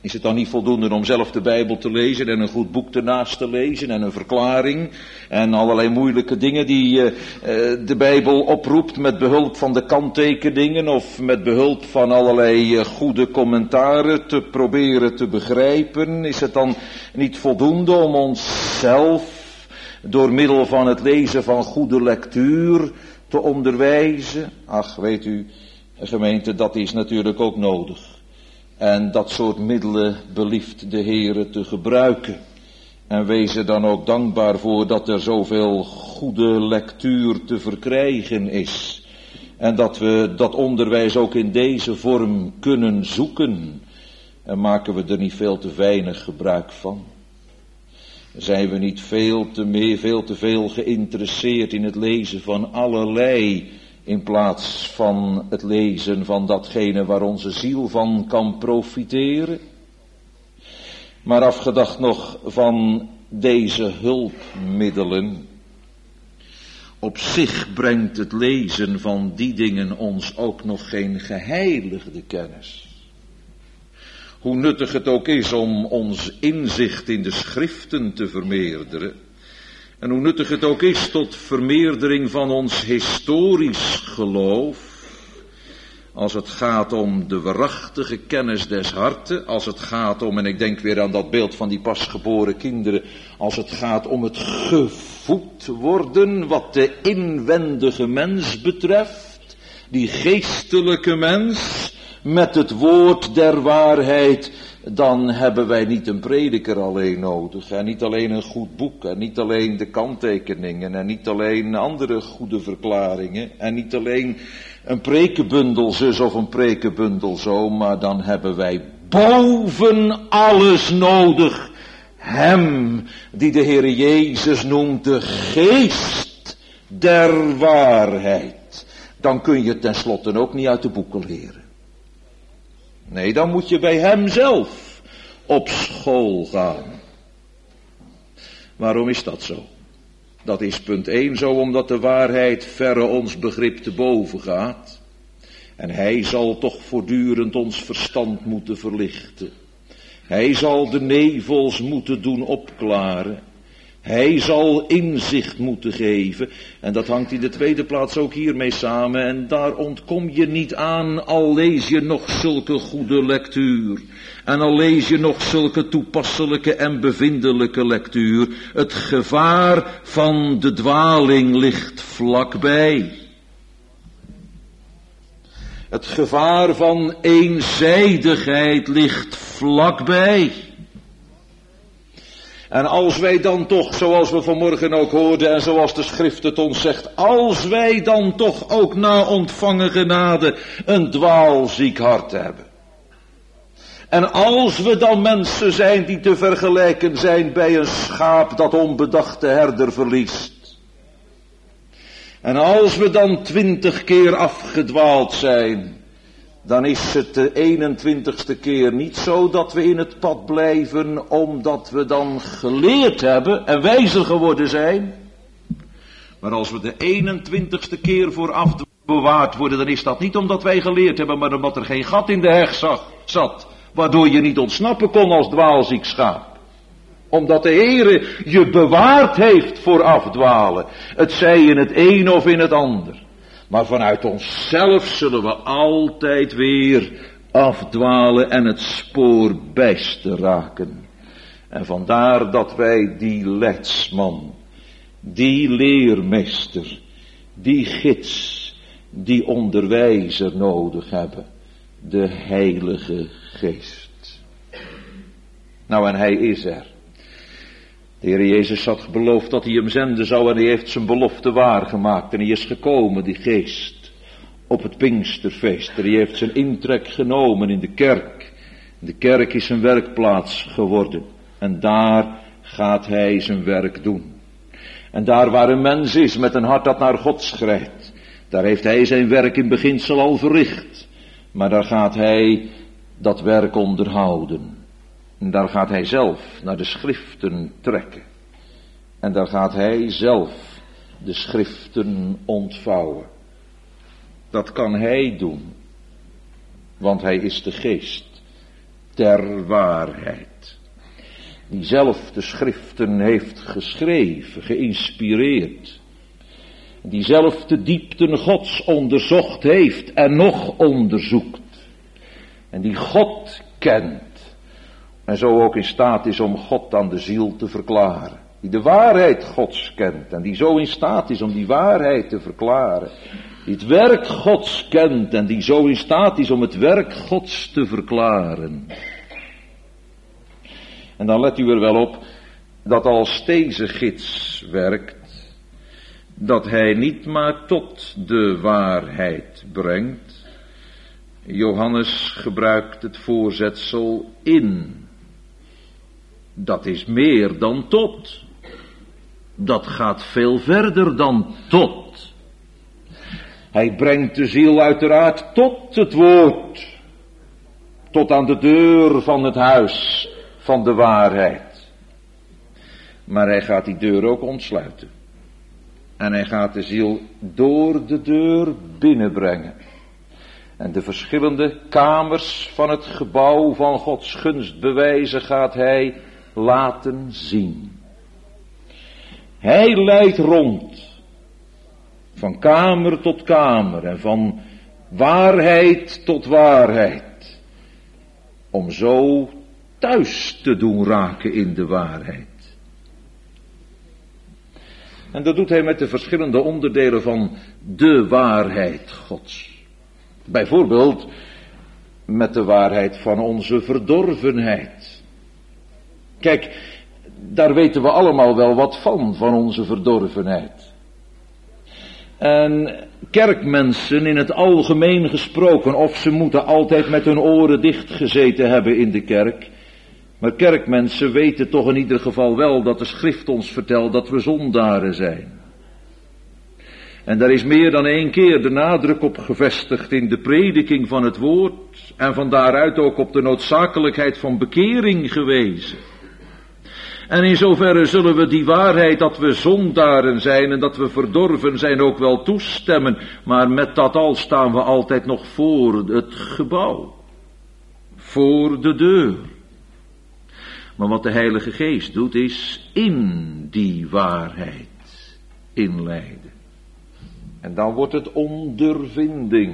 Is het dan niet voldoende om zelf de Bijbel te lezen en een goed boek ernaast te lezen en een verklaring en allerlei moeilijke dingen die de Bijbel oproept met behulp van de kanttekeningen of met behulp van allerlei goede commentaren te proberen te begrijpen? Is het dan niet voldoende om onszelf door middel van het lezen van goede lectuur te onderwijzen? Ach, weet u, gemeente, dat is natuurlijk ook nodig. En dat soort middelen belieft de Heere te gebruiken. En wees er dan ook dankbaar voor dat er zoveel goede lectuur te verkrijgen is. En dat we dat onderwijs ook in deze vorm kunnen zoeken. En maken we er niet veel te weinig gebruik van? Zijn we niet veel te veel geïnteresseerd in het lezen van allerlei, in plaats van het lezen van datgene waar onze ziel van kan profiteren? Maar afgedacht nog van deze hulpmiddelen, op zich brengt het lezen van die dingen ons ook nog geen geheiligde kennis. Hoe nuttig het ook is om ons inzicht in de schriften te vermeerderen, en hoe nuttig het ook is tot vermeerdering van ons historisch geloof, als het gaat om de waarachtige kennis des harten, als het gaat om, en ik denk weer aan dat beeld van die pasgeboren kinderen, als het gaat om het gevoed worden wat de inwendige mens betreft, die geestelijke mens met het woord der waarheid, dan hebben wij niet een prediker alleen nodig, en niet alleen een goed boek, en niet alleen de kanttekeningen, en niet alleen andere goede verklaringen, en niet alleen een prekenbundel zus of een prekenbundel zo, maar dan hebben wij boven alles nodig hem die de Heer Jezus noemt de geest der waarheid. Dan kun je tenslotte ook niet uit de boeken leren. Nee, dan moet je bij hem zelf op school gaan. Waarom is dat zo? Dat is punt 1 zo, omdat de waarheid verre ons begrip te boven gaat. En hij zal toch voortdurend ons verstand moeten verlichten. Hij zal de nevels moeten doen opklaren. Hij zal inzicht moeten geven. En dat hangt in de tweede plaats ook hiermee samen. En daar ontkom je niet aan, al lees je nog zulke goede lectuur. En al lees je nog zulke toepasselijke en bevindelijke lectuur. Het gevaar van de dwaling ligt vlakbij. Het gevaar van eenzijdigheid ligt vlakbij. En als wij dan toch, zoals we vanmorgen ook hoorden en zoals de schrift het ons zegt, als wij dan toch ook na ontvangen genade een dwaalziek hart hebben. En als we dan mensen zijn die te vergelijken zijn bij een schaap dat onbedacht de herder verliest. En als we dan 20 keer afgedwaald zijn, dan is het de 21ste keer niet zo dat we in het pad blijven omdat we dan geleerd hebben en wijzer geworden zijn. Maar als we de 21ste keer vooraf bewaard worden, dan is dat niet omdat wij geleerd hebben, maar omdat er geen gat in de heg zat, waardoor je niet ontsnappen kon als dwaalziek schaap. Omdat de Heere je bewaard heeft voor afdwalen, het zij in het een of in het ander. Maar vanuit onszelf zullen we altijd weer afdwalen en het spoor bijster raken. En vandaar dat wij die leidsman, die leermeester, die gids, die onderwijzer nodig hebben. De Heilige Geest. Nou, en hij is er. De Heer Jezus had beloofd dat hij hem zenden zou en hij heeft zijn belofte waargemaakt. En hij is gekomen, die geest, op het Pinksterfeest. En hij heeft zijn intrek genomen in de kerk. De kerk is zijn werkplaats geworden. En daar gaat hij zijn werk doen. En daar waar een mens is met een hart dat naar God schrijdt, daar heeft hij zijn werk in beginsel al verricht. Maar daar gaat hij dat werk onderhouden. En daar gaat hij zelf naar de schriften trekken. En daar gaat hij zelf de schriften ontvouwen. Dat kan hij doen. Want hij is de geest der waarheid. Die zelf de schriften heeft geschreven, geïnspireerd. Die zelf de diepten Gods onderzocht heeft en nog onderzoekt. En die God kent. En zo ook in staat is om God aan de ziel te verklaren. Die de waarheid Gods kent en die zo in staat is om die waarheid te verklaren. Die het werk Gods kent en die zo in staat is om het werk Gods te verklaren. En dan let u er wel op dat als deze gids werkt, dat hij niet maar tot de waarheid brengt. Johannes gebruikt het voorzetsel in. Dat is meer dan tot. Dat gaat veel verder dan tot. Hij brengt de ziel uiteraard tot het woord. Tot aan de deur van het huis van de waarheid. Maar hij gaat die deur ook ontsluiten. En hij gaat de ziel door de deur binnenbrengen. En de verschillende kamers van het gebouw van Gods gunstbewijzen gaat hij laten zien. Hij leidt rond. Van kamer tot kamer en van waarheid tot waarheid. Om zo thuis te doen raken in de waarheid. En dat doet hij met de verschillende onderdelen van de waarheid Gods. Bijvoorbeeld met de waarheid van onze verdorvenheid. Kijk, daar weten we allemaal wel wat van onze verdorvenheid. En kerkmensen in het algemeen gesproken, of ze moeten altijd met hun oren dicht gezeten hebben in de kerk. Maar kerkmensen weten toch in ieder geval wel dat de schrift ons vertelt dat we zondaren zijn. En daar is meer dan 1 keer de nadruk op gevestigd in de prediking van het woord. En van daaruit ook op de noodzakelijkheid van bekering gewezen. En in zoverre zullen we die waarheid dat we zondaren zijn en dat we verdorven zijn ook wel toestemmen. Maar met dat al staan we altijd nog voor het gebouw. Voor de deur. Maar wat de Heilige Geest doet is in die waarheid inleiden. En dan wordt het ondervinding.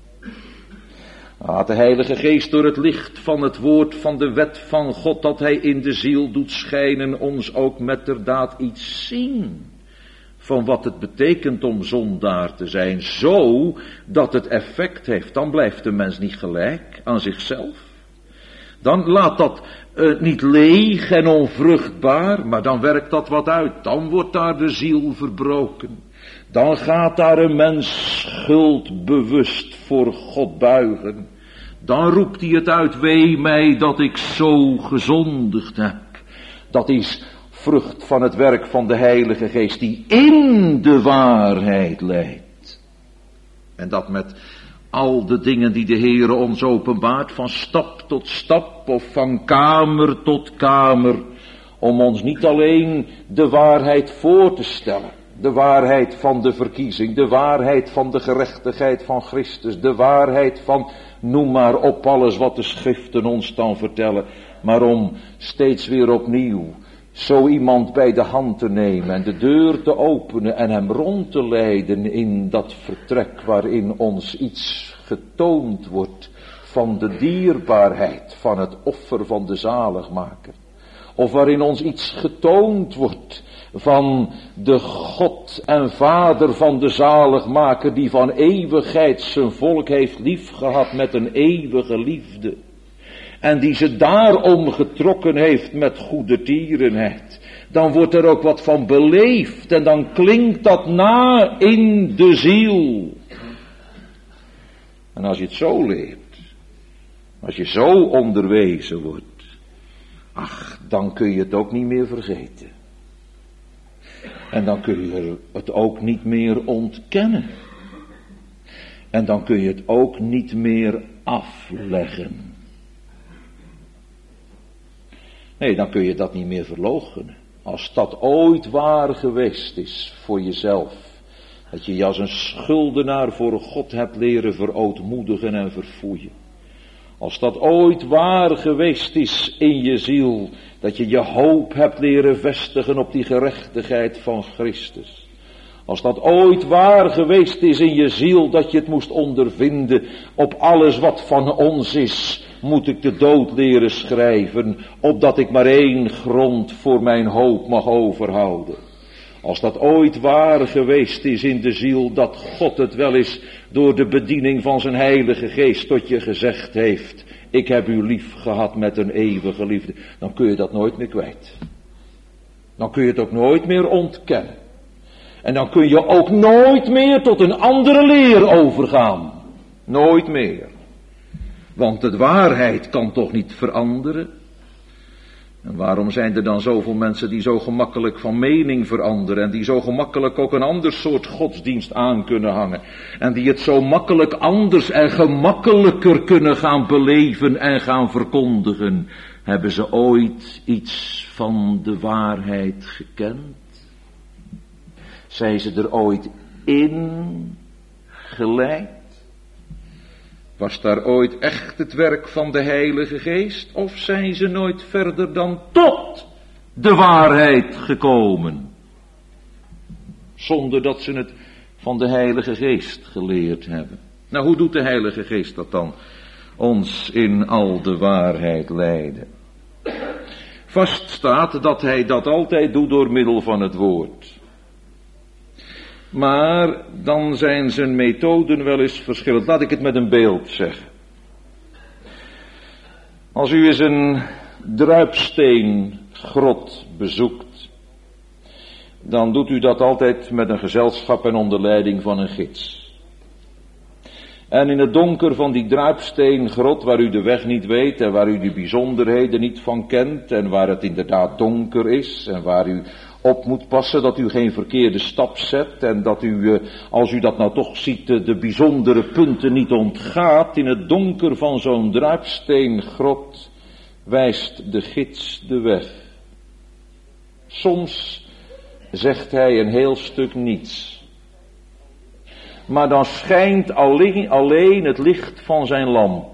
Laat de Heilige Geest door het licht van het woord van de wet van God dat hij in de ziel doet schijnen ons ook metterdaad iets zien. Van wat het betekent om zondaar te zijn. Zo dat het effect heeft. Dan blijft de mens niet gelijk aan zichzelf. Dan laat dat niet leeg en onvruchtbaar. Maar dan werkt dat wat uit. Dan wordt daar de ziel verbroken. Dan gaat daar een mens schuldbewust voor God buigen. Dan roept hij het uit, wee mij dat ik zo gezondigd heb. Dat is vrucht van het werk van de Heilige Geest die in de waarheid leidt. En dat met al de dingen die de Heere ons openbaart, van stap tot stap of van kamer tot kamer. Om ons niet alleen de waarheid voor te stellen. De waarheid van de verkiezing, de waarheid van de gerechtigheid van Christus, de waarheid van, noem maar op alles wat de schriften ons dan vertellen. Maar om steeds weer opnieuw zo iemand bij de hand te nemen en de deur te openen en hem rond te leiden in dat vertrek waarin ons iets getoond wordt van de dierbaarheid van het offer van de zaligmaker. Of waarin ons iets getoond wordt van de God en Vader van de zaligmaker die van eeuwigheid zijn volk heeft liefgehad met een eeuwige liefde. En die ze daarom getrokken heeft met goedertierenheid. Dan wordt er ook wat van beleefd en dan klinkt dat na in de ziel. En als je het zo leert, als je zo onderwezen wordt, ach, dan kun je het ook niet meer vergeten. En dan kun je het ook niet meer ontkennen. En dan kun je het ook niet meer afleggen. Nee, dan kun je dat niet meer verloochenen. Als dat ooit waar geweest is voor jezelf. Dat je je als een schuldenaar voor God hebt leren verootmoedigen en verfoeien. Als dat ooit waar geweest is in je ziel, dat je je hoop hebt leren vestigen op die gerechtigheid van Christus. Als dat ooit waar geweest is in je ziel, dat je het moest ondervinden, op alles wat van ons is, moet ik de dood leren schrijven, opdat ik maar één grond voor mijn hoop mag overhouden. Als dat ooit waar geweest is in de ziel, dat God het wel eens door de bediening van zijn Heilige Geest tot je gezegd heeft, ik heb u lief gehad met een eeuwige liefde, dan kun je dat nooit meer kwijt. Dan kun je het ook nooit meer ontkennen. En dan kun je ook nooit meer tot een andere leer overgaan. Nooit meer. Want de waarheid kan toch niet veranderen? En waarom zijn er dan zoveel mensen die zo gemakkelijk van mening veranderen en die zo gemakkelijk ook een ander soort godsdienst aan kunnen hangen en die het zo makkelijk anders en gemakkelijker kunnen gaan beleven en gaan verkondigen? Hebben ze ooit iets van de waarheid gekend? Zijn ze er ooit in geleid? Was daar ooit echt het werk van de Heilige Geest? Of zijn ze nooit verder dan tot de waarheid gekomen? Zonder dat ze het van de Heilige Geest geleerd hebben. Nou, hoe doet de Heilige Geest dat dan? Ons in al de waarheid leiden. Vast staat dat hij dat altijd doet door middel van het woord. Maar dan zijn zijn methoden wel eens verschillend. Laat ik het met een beeld zeggen. Als u eens een druipsteengrot bezoekt, dan doet u dat altijd met een gezelschap en onder leiding van een gids. En in het donker van die druipsteengrot, waar u de weg niet weet en waar u de bijzonderheden niet van kent en waar het inderdaad donker is en waar u op moet passen dat u geen verkeerde stap zet en dat u, als u dat nou toch ziet, de bijzondere punten niet ontgaat. In het donker van zo'n druipsteengrot wijst de gids de weg. Soms zegt hij een heel stuk niets. Maar dan schijnt alleen het licht van zijn lamp.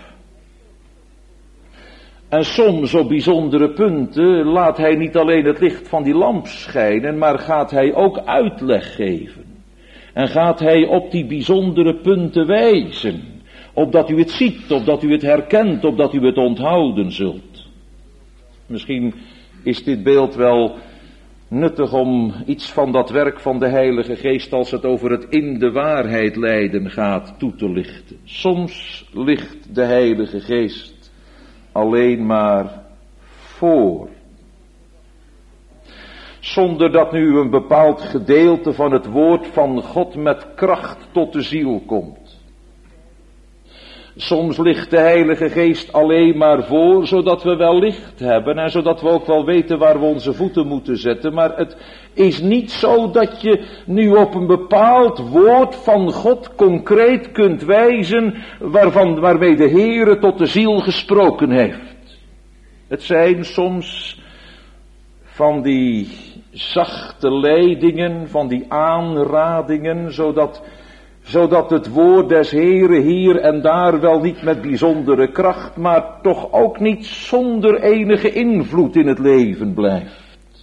En soms op bijzondere punten laat hij niet alleen het licht van die lamp schijnen, maar gaat hij ook uitleg geven. En gaat hij op die bijzondere punten wijzen, opdat u het ziet, opdat u het herkent, opdat u het onthouden zult. Misschien is dit beeld wel nuttig om iets van dat werk van de Heilige Geest, als het over het in de waarheid leiden gaat, toe te lichten. Soms ligt de Heilige Geest alleen maar voor. Zonder dat nu een bepaald gedeelte van het woord van God met kracht tot de ziel komt. Soms ligt de Heilige Geest alleen maar voor, zodat we wel licht hebben en zodat we ook wel weten waar we onze voeten moeten zetten. Maar het is niet zo dat je nu op een bepaald woord van God concreet kunt wijzen waarmee de Heere tot de ziel gesproken heeft. Het zijn soms van die zachte leidingen, van die aanradingen, zodat het woord des Heeren hier en daar wel niet met bijzondere kracht, maar toch ook niet zonder enige invloed in het leven blijft.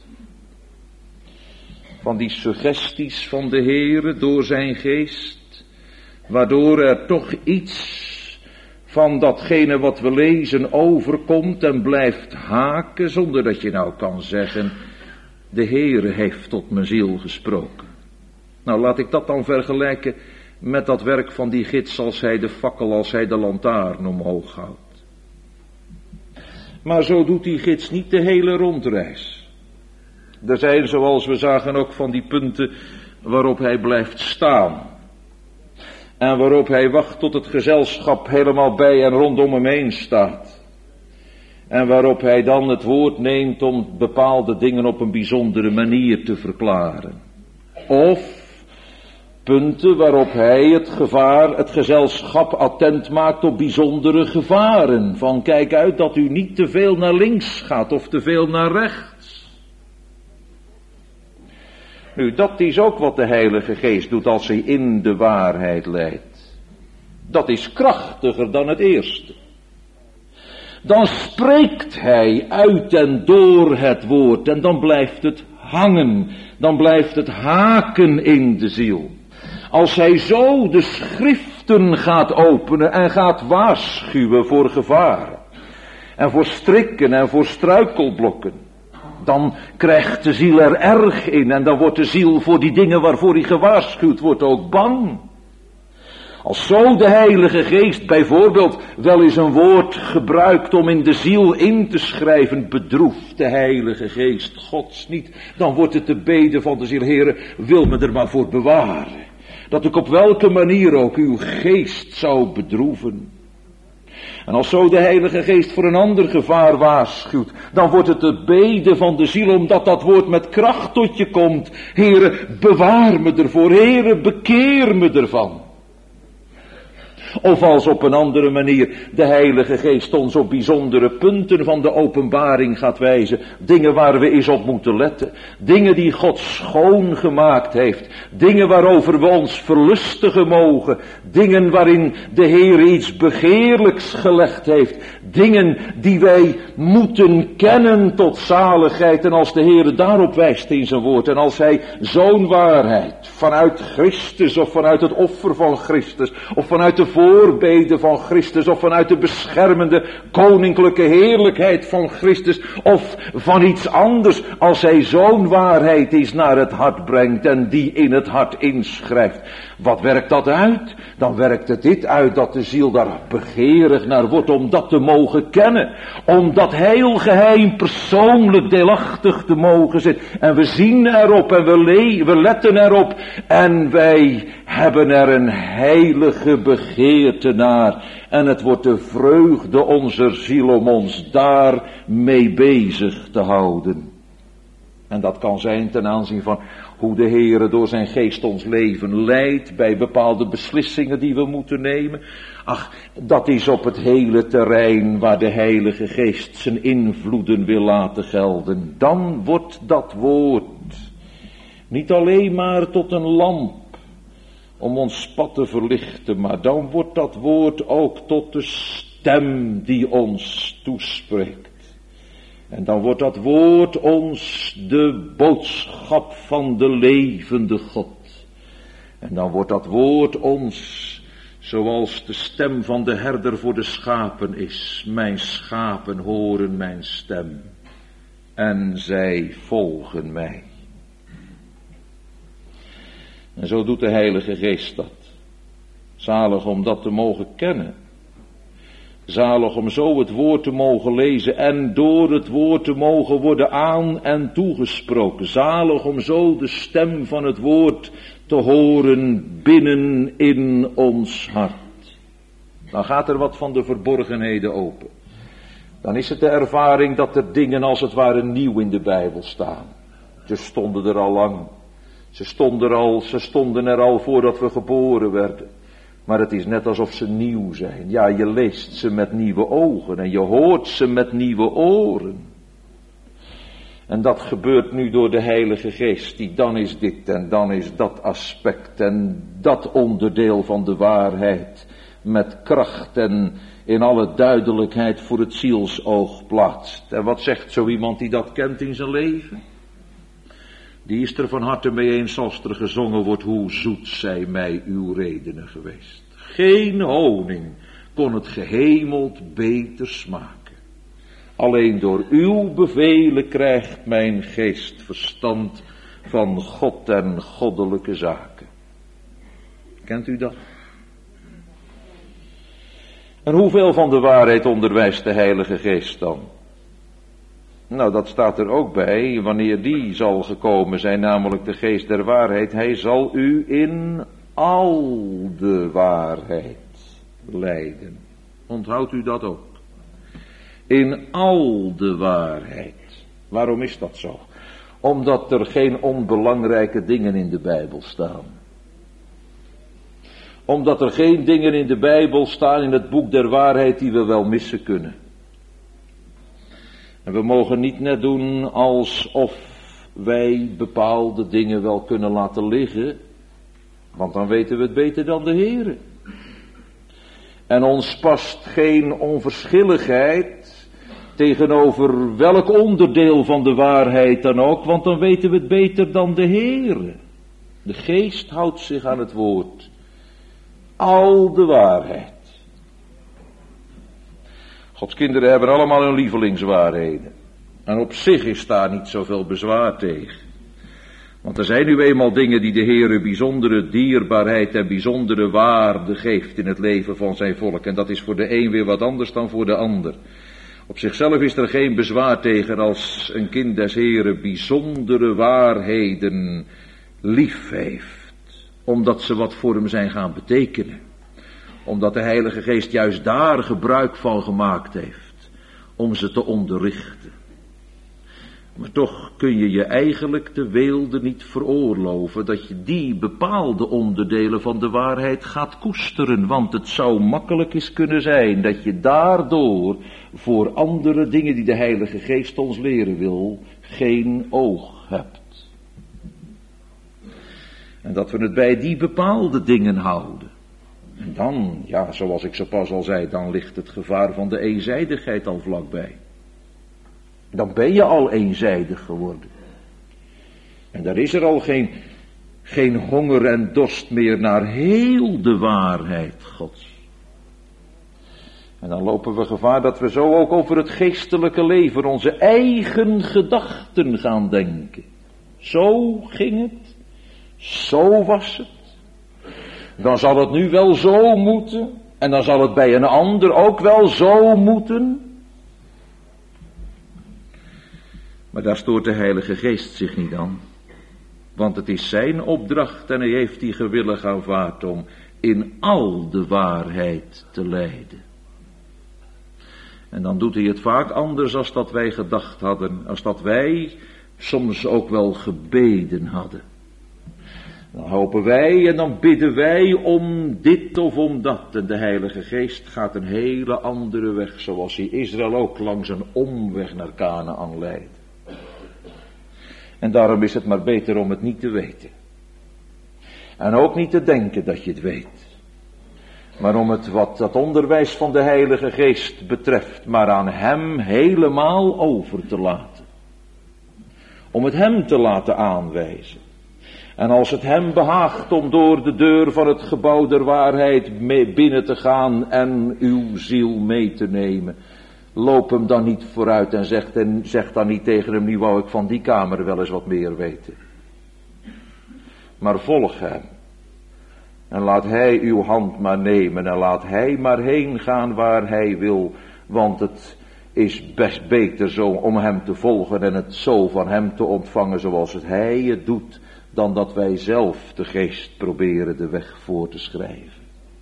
Van die suggesties van de Heere door zijn geest, waardoor er toch iets van datgene wat we lezen overkomt en blijft haken, zonder dat je nou kan zeggen, de Heere heeft tot mijn ziel gesproken. Nou, laat ik dat dan vergelijken met dat werk van die gids als hij de fakkel, als hij de lantaarn omhoog houdt. Maar zo doet die gids niet de hele rondreis. Er zijn, zoals we zagen, ook van die punten waarop hij blijft staan. En waarop hij wacht tot het gezelschap helemaal bij en rondom hem heen staat. En waarop hij dan het woord neemt om bepaalde dingen op een bijzondere manier te verklaren. Of punten waarop hij het gezelschap attent maakt op bijzondere gevaren. Van kijk uit dat u niet te veel naar links gaat of te veel naar rechts. Nu, dat is ook wat de Heilige Geest doet als hij in de waarheid leidt. Dat is krachtiger dan het eerste. dan spreekt hij uit en door het woord en dan blijft het hangen, dan blijft het haken in de ziel. Als hij zo de schriften gaat openen en gaat waarschuwen voor gevaren en voor strikken en voor struikelblokken, dan krijgt de ziel er erg in en dan wordt de ziel voor die dingen waarvoor hij gewaarschuwd wordt ook bang. Als zo de Heilige Geest bijvoorbeeld wel eens een woord gebruikt om in de ziel in te schrijven, bedroeft de Heilige Geest Gods niet, dan wordt het de bede van de ziel, Heere, wil me er maar voor bewaren, dat ik op welke manier ook uw geest zou bedroeven. En als zo de Heilige Geest voor een ander gevaar waarschuwt, dan wordt het de bede van de ziel, omdat dat woord met kracht tot je komt. Heere, bewaar me ervoor, Heere, bekeer me ervan. Of als op een andere manier de Heilige Geest ons op bijzondere punten van de openbaring gaat wijzen. Dingen waar we eens op moeten letten. Dingen die God schoon gemaakt heeft. Dingen waarover we ons verlustigen mogen. Dingen waarin de Heer iets begeerlijks gelegd heeft. Dingen die wij moeten kennen tot zaligheid. En als de Heer daarop wijst in zijn woord. En als hij zo'n waarheid vanuit Christus of vanuit het offer van Christus of vanuit de voorbeden van Christus of vanuit de beschermende koninklijke heerlijkheid van Christus of van iets anders, als hij zo'n waarheid eens naar het hart brengt en die in het hart inschrijft. Wat werkt dat uit? Dan werkt het dit uit dat de ziel daar begeerig naar wordt om dat te mogen kennen. Om dat heilgeheim persoonlijk deelachtig te mogen zijn. En we zien erop en we letten erop. En wij hebben er een heilige begeerte naar. En het wordt de vreugde onzer ziel om ons daar mee bezig te houden. En dat kan zijn ten aanzien van hoe de Heere door zijn geest ons leven leidt bij bepaalde beslissingen die we moeten nemen. Ach, dat is op het hele terrein waar de Heilige Geest zijn invloeden wil laten gelden. Dan wordt dat woord niet alleen maar tot een lamp om ons pad te verlichten, maar dan wordt dat woord ook tot de stem die ons toespreekt. En dan wordt dat woord ons de boodschap van de levende God. En dan wordt dat woord ons, zoals de stem van de herder voor de schapen is. Mijn schapen horen mijn stem. En zij volgen mij. En zo doet de Heilige Geest dat. Zalig om dat te mogen kennen. Zalig om zo het woord te mogen lezen en door het woord te mogen worden aan en toegesproken. Zalig om zo de stem van het woord te horen binnen in ons hart. Dan gaat er wat van de verborgenheden open. Dan is het de ervaring dat er dingen als het ware nieuw in de Bijbel staan. Ze stonden er al lang. Ze stonden er al voordat we geboren werden. Maar het is net alsof ze nieuw zijn. Ja, je leest ze met nieuwe ogen en je hoort ze met nieuwe oren. En dat gebeurt nu door de Heilige Geest, die dan is dit en dan is dat aspect en dat onderdeel van de waarheid met kracht en in alle duidelijkheid voor het zielsoog plaatst. En wat zegt zo iemand die dat kent in zijn leven? Die is er van harte mee eens als er gezongen wordt, hoe zoet zijn mij uw redenen geweest. Geen honing kon het gehemeld beter smaken. Alleen door uw bevelen krijgt mijn geest verstand van God en goddelijke zaken. Kent u dat? En hoeveel van de waarheid onderwijst de Heilige Geest dan? Nou, dat staat er ook bij, wanneer die zal gekomen zijn, namelijk de geest der waarheid. Hij zal u in al de waarheid leiden. Onthoudt u dat ook? In al de waarheid. Waarom is dat zo? Omdat er geen onbelangrijke dingen in de Bijbel staan. Omdat er geen dingen in de Bijbel staan in het boek der waarheid die we wel missen kunnen. En we mogen niet net doen alsof wij bepaalde dingen wel kunnen laten liggen. Want dan weten we het beter dan de Heere. En ons past geen onverschilligheid tegenover welk onderdeel van de waarheid dan ook, want dan weten we het beter dan de Heere. De Geest houdt zich aan het woord. Al de waarheid. Gods kinderen hebben allemaal hun lievelingswaarheden. En op zich is daar niet zoveel bezwaar tegen. Want er zijn nu eenmaal dingen die de Heere bijzondere dierbaarheid en bijzondere waarde geeft in het leven van zijn volk. En dat is voor de een weer wat anders dan voor de ander. Op zichzelf is er geen bezwaar tegen als een kind des Heere bijzondere waarheden lief heeft. Omdat ze wat voor hem zijn gaan betekenen. Omdat de Heilige Geest juist daar gebruik van gemaakt heeft. Om ze te onderrichten. Maar toch kun je je eigenlijk de weelde niet veroorloven dat je die bepaalde onderdelen van de waarheid gaat koesteren. Want het zou makkelijk eens kunnen zijn dat je daardoor voor andere dingen die de Heilige Geest ons leren wil, geen oog hebt. En dat we het bij die bepaalde dingen houden. En dan, ja, zoals ik zo pas al zei, dan ligt het gevaar van de eenzijdigheid al vlakbij. Dan ben je al eenzijdig geworden. En daar is er al geen honger en dorst meer naar heel de waarheid Gods. En dan lopen we gevaar dat we zo ook over het geestelijke leven onze eigen gedachten gaan denken. Zo ging het. Zo was het. Dan zal het nu wel zo moeten. En dan zal het bij een ander ook wel zo moeten. Maar daar stoort de Heilige Geest zich niet aan. Want het is zijn opdracht en hij heeft die gewillig aanvaard om in al de waarheid te leiden. En dan doet hij het vaak anders als dat wij gedacht hadden. Als dat wij soms ook wel gebeden hadden. Dan hopen wij en dan bidden wij om dit of om dat. En de Heilige Geest gaat een hele andere weg. Zoals hij Israël ook langs een omweg naar Kanaän leidt. En daarom is het maar beter om het niet te weten. En ook niet te denken dat je het weet. Maar om het wat dat onderwijs van de Heilige Geest betreft, maar aan hem helemaal over te laten. Om het hem te laten aanwijzen. En als het hem behaagt om door de deur van het gebouw der waarheid binnen te gaan en uw ziel mee te nemen. Loop hem dan niet vooruit en zeg dan niet tegen hem, nu wou ik van die kamer wel eens wat meer weten. Maar volg hem. En laat hij uw hand maar nemen en laat hij maar heen gaan waar hij wil. Want het is best beter zo om hem te volgen en het zo van hem te ontvangen zoals hij het doet. Dan dat wij zelf de Geest proberen de weg voor te schrijven.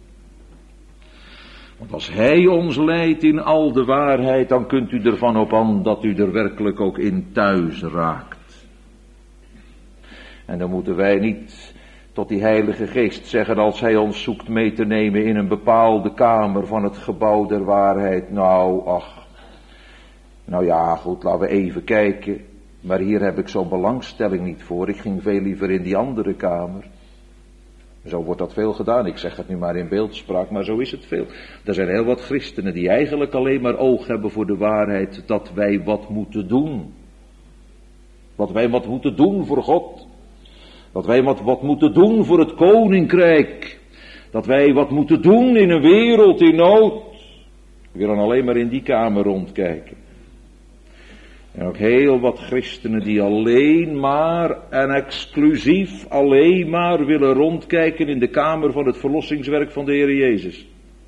Want als hij ons leidt in al de waarheid, dan kunt u ervan op aan dat u er werkelijk ook in thuis raakt. En dan moeten wij niet tot die Heilige Geest zeggen als hij ons zoekt mee te nemen in een bepaalde kamer van het gebouw der waarheid. Nou ja, goed, laten we even kijken. Maar hier heb ik zo'n belangstelling niet voor. Ik ging veel liever in die andere kamer. Zo wordt dat veel gedaan. Ik zeg het nu maar in beeldspraak, maar zo is het veel. Er zijn heel wat christenen die eigenlijk alleen maar oog hebben voor de waarheid dat wij wat moeten doen. Dat wij wat moeten doen voor God. Dat wij wat moeten doen voor het koninkrijk. Dat wij wat moeten doen in een wereld in nood. We willen alleen maar in die kamer rondkijken. En ook heel wat christenen die alleen maar en exclusief alleen maar willen rondkijken in de kamer van het verlossingswerk van de Heer Jezus.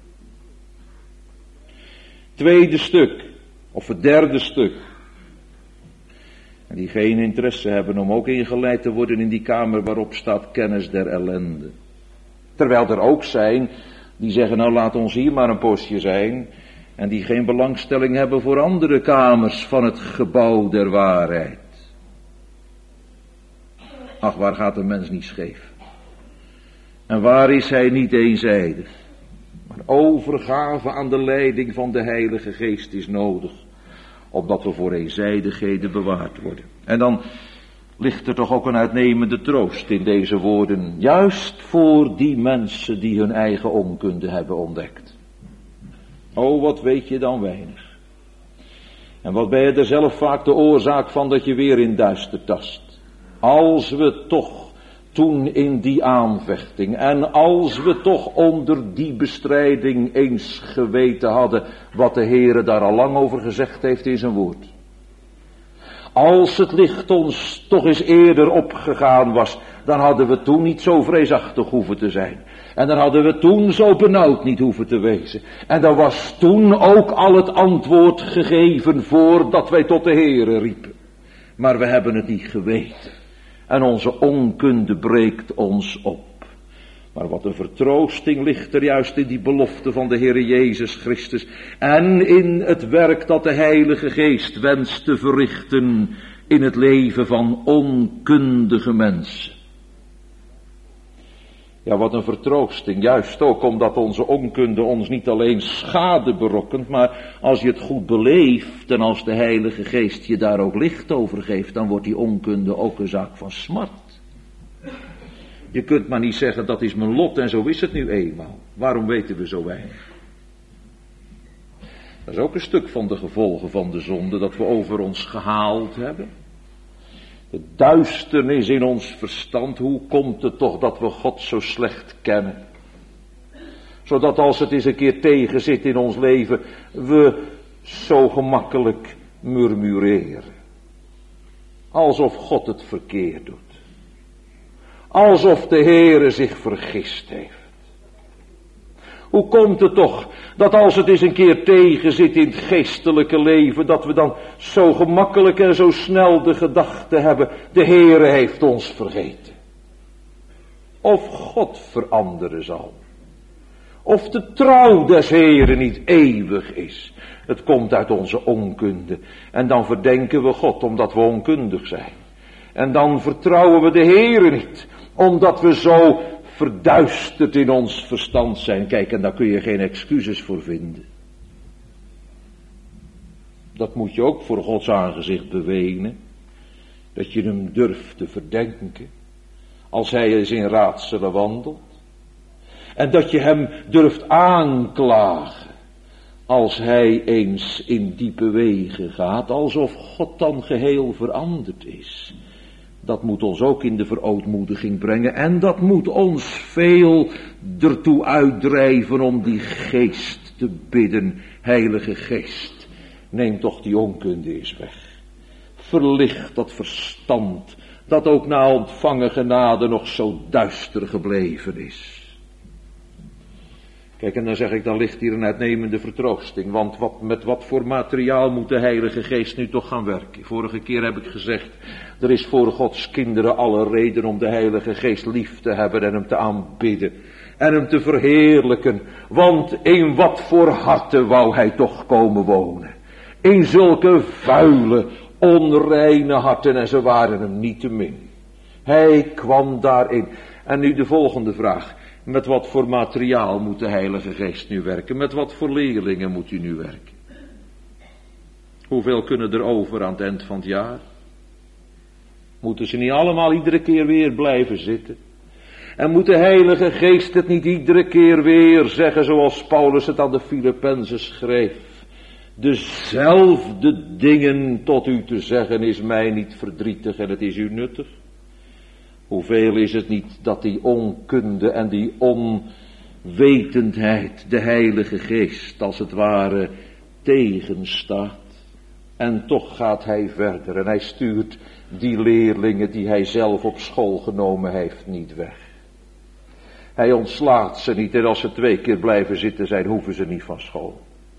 Tweede stuk, of het derde stuk. En die geen interesse hebben om ook ingeleid te worden in die kamer waarop staat kennis der ellende. Terwijl er ook zijn die zeggen, nou laat ons hier maar een postje zijn. En die geen belangstelling hebben voor andere kamers van het gebouw der waarheid. Ach, waar gaat een mens niet scheef? En waar is hij niet eenzijdig? Maar overgave aan de leiding van de Heilige Geest is nodig. Opdat we voor eenzijdigheden bewaard worden. En dan ligt er toch ook een uitnemende troost in deze woorden. Juist voor die mensen die hun eigen onkunde hebben ontdekt. Oh, wat weet je dan weinig. En wat ben je er zelf vaak de oorzaak van dat je weer in duister tast? Als we toch toen in die aanvechting en als we toch onder die bestrijding eens geweten hadden wat de Heere daar al lang over gezegd heeft in zijn woord. Als het licht ons toch eens eerder opgegaan was, dan hadden we toen niet zo vreesachtig hoeven te zijn. En dan hadden we toen zo benauwd niet hoeven te wezen. En dan was toen ook al het antwoord gegeven voordat wij tot de Heere riepen. Maar we hebben het niet geweten. En onze onkunde breekt ons op. Maar wat een vertroosting ligt er juist in die belofte van de Heere Jezus Christus. En in het werk dat de Heilige Geest wenst te verrichten in het leven van onkundige mensen. Ja, wat een vertroosting, juist ook omdat onze onkunde ons niet alleen schade berokkent, maar als je het goed beleeft en als de Heilige Geest je daar ook licht over geeft, dan wordt die onkunde ook een zaak van smart. Je kunt maar niet zeggen dat is mijn lot en zo is het nu eenmaal. Waarom weten we zo weinig? Dat is ook een stuk van de gevolgen van de zonde dat we over ons gehaald hebben. De duisternis in ons verstand, hoe komt het toch dat we God zo slecht kennen? Zodat als het eens een keer tegen zit in ons leven, we zo gemakkelijk murmureren. Alsof God het verkeerd doet. Alsof de Heere zich vergist heeft. Hoe komt het toch dat als het eens een keer tegen zit in het geestelijke leven, dat we dan zo gemakkelijk en zo snel de gedachte hebben, de Heere heeft ons vergeten. Of God veranderen zal. Of de trouw des Heeren niet eeuwig is. Het komt uit onze onkunde. En dan verdenken we God omdat we onkundig zijn. En dan vertrouwen we de Heere niet, omdat we zo verduisterd in ons verstand zijn. Kijk, en daar kun je geen excuses voor vinden. Dat moet je ook voor Gods aangezicht bewenen. Dat je hem durft te verdenken. Als hij eens in raadselen wandelt. En dat je hem durft aanklagen. Als hij eens in diepe wegen gaat. Alsof God dan geheel veranderd is. Dat moet ons ook in de verootmoediging brengen. En dat moet ons veel ertoe uitdrijven om die geest te bidden. Heilige Geest, neem toch die onkunde eens weg. Verlicht dat verstand, dat ook na ontvangen genade nog zo duister gebleven is. Kijk, en dan zeg ik, dan ligt hier een uitnemende vertroosting. Want met wat voor materiaal moet de Heilige Geest nu toch gaan werken? Vorige keer heb ik gezegd, er is voor Gods kinderen alle reden om de Heilige Geest lief te hebben en hem te aanbidden. En hem te verheerlijken. Want in wat voor harten wou hij toch komen wonen? In zulke vuile, onreine harten, en ze waren hem niet te min. Hij kwam daarin. En nu de volgende vraag. Met wat voor materiaal moet de Heilige Geest nu werken? Met wat voor leerlingen moet hij nu werken? Hoeveel kunnen er over aan het eind van het jaar? Moeten ze niet allemaal iedere keer weer blijven zitten? En moet de Heilige Geest het niet iedere keer weer zeggen, zoals Paulus het aan de Filippenzen schreef? Dezelfde dingen tot u te zeggen is mij niet verdrietig en het is u nuttig. Hoeveel is het niet dat die onkunde en die onwetendheid de Heilige Geest als het ware tegenstaat. En toch gaat hij verder en hij stuurt die leerlingen die hij zelf op school genomen heeft niet weg. Hij ontslaat ze niet en als ze 2 keer blijven zitten zijn hoeven ze niet van school.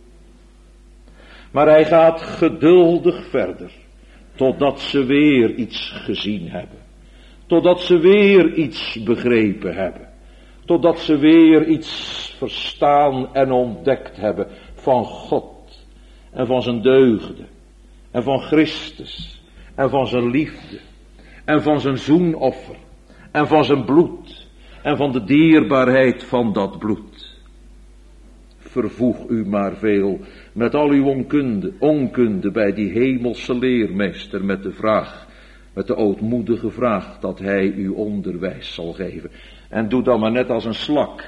Maar hij gaat geduldig verder totdat ze weer iets gezien hebben. Totdat ze weer iets begrepen hebben. Totdat ze weer iets verstaan en ontdekt hebben van God. En van zijn deugden. En van Christus. En van zijn liefde. En van zijn zoenoffer. En van zijn bloed. En van de dierbaarheid van dat bloed. Vervoeg u maar veel met al uw onkunde bij die hemelse leermeester met de vraag. Met de ootmoedige vraag dat hij u onderwijs zal geven. En doe dan maar net als een slak.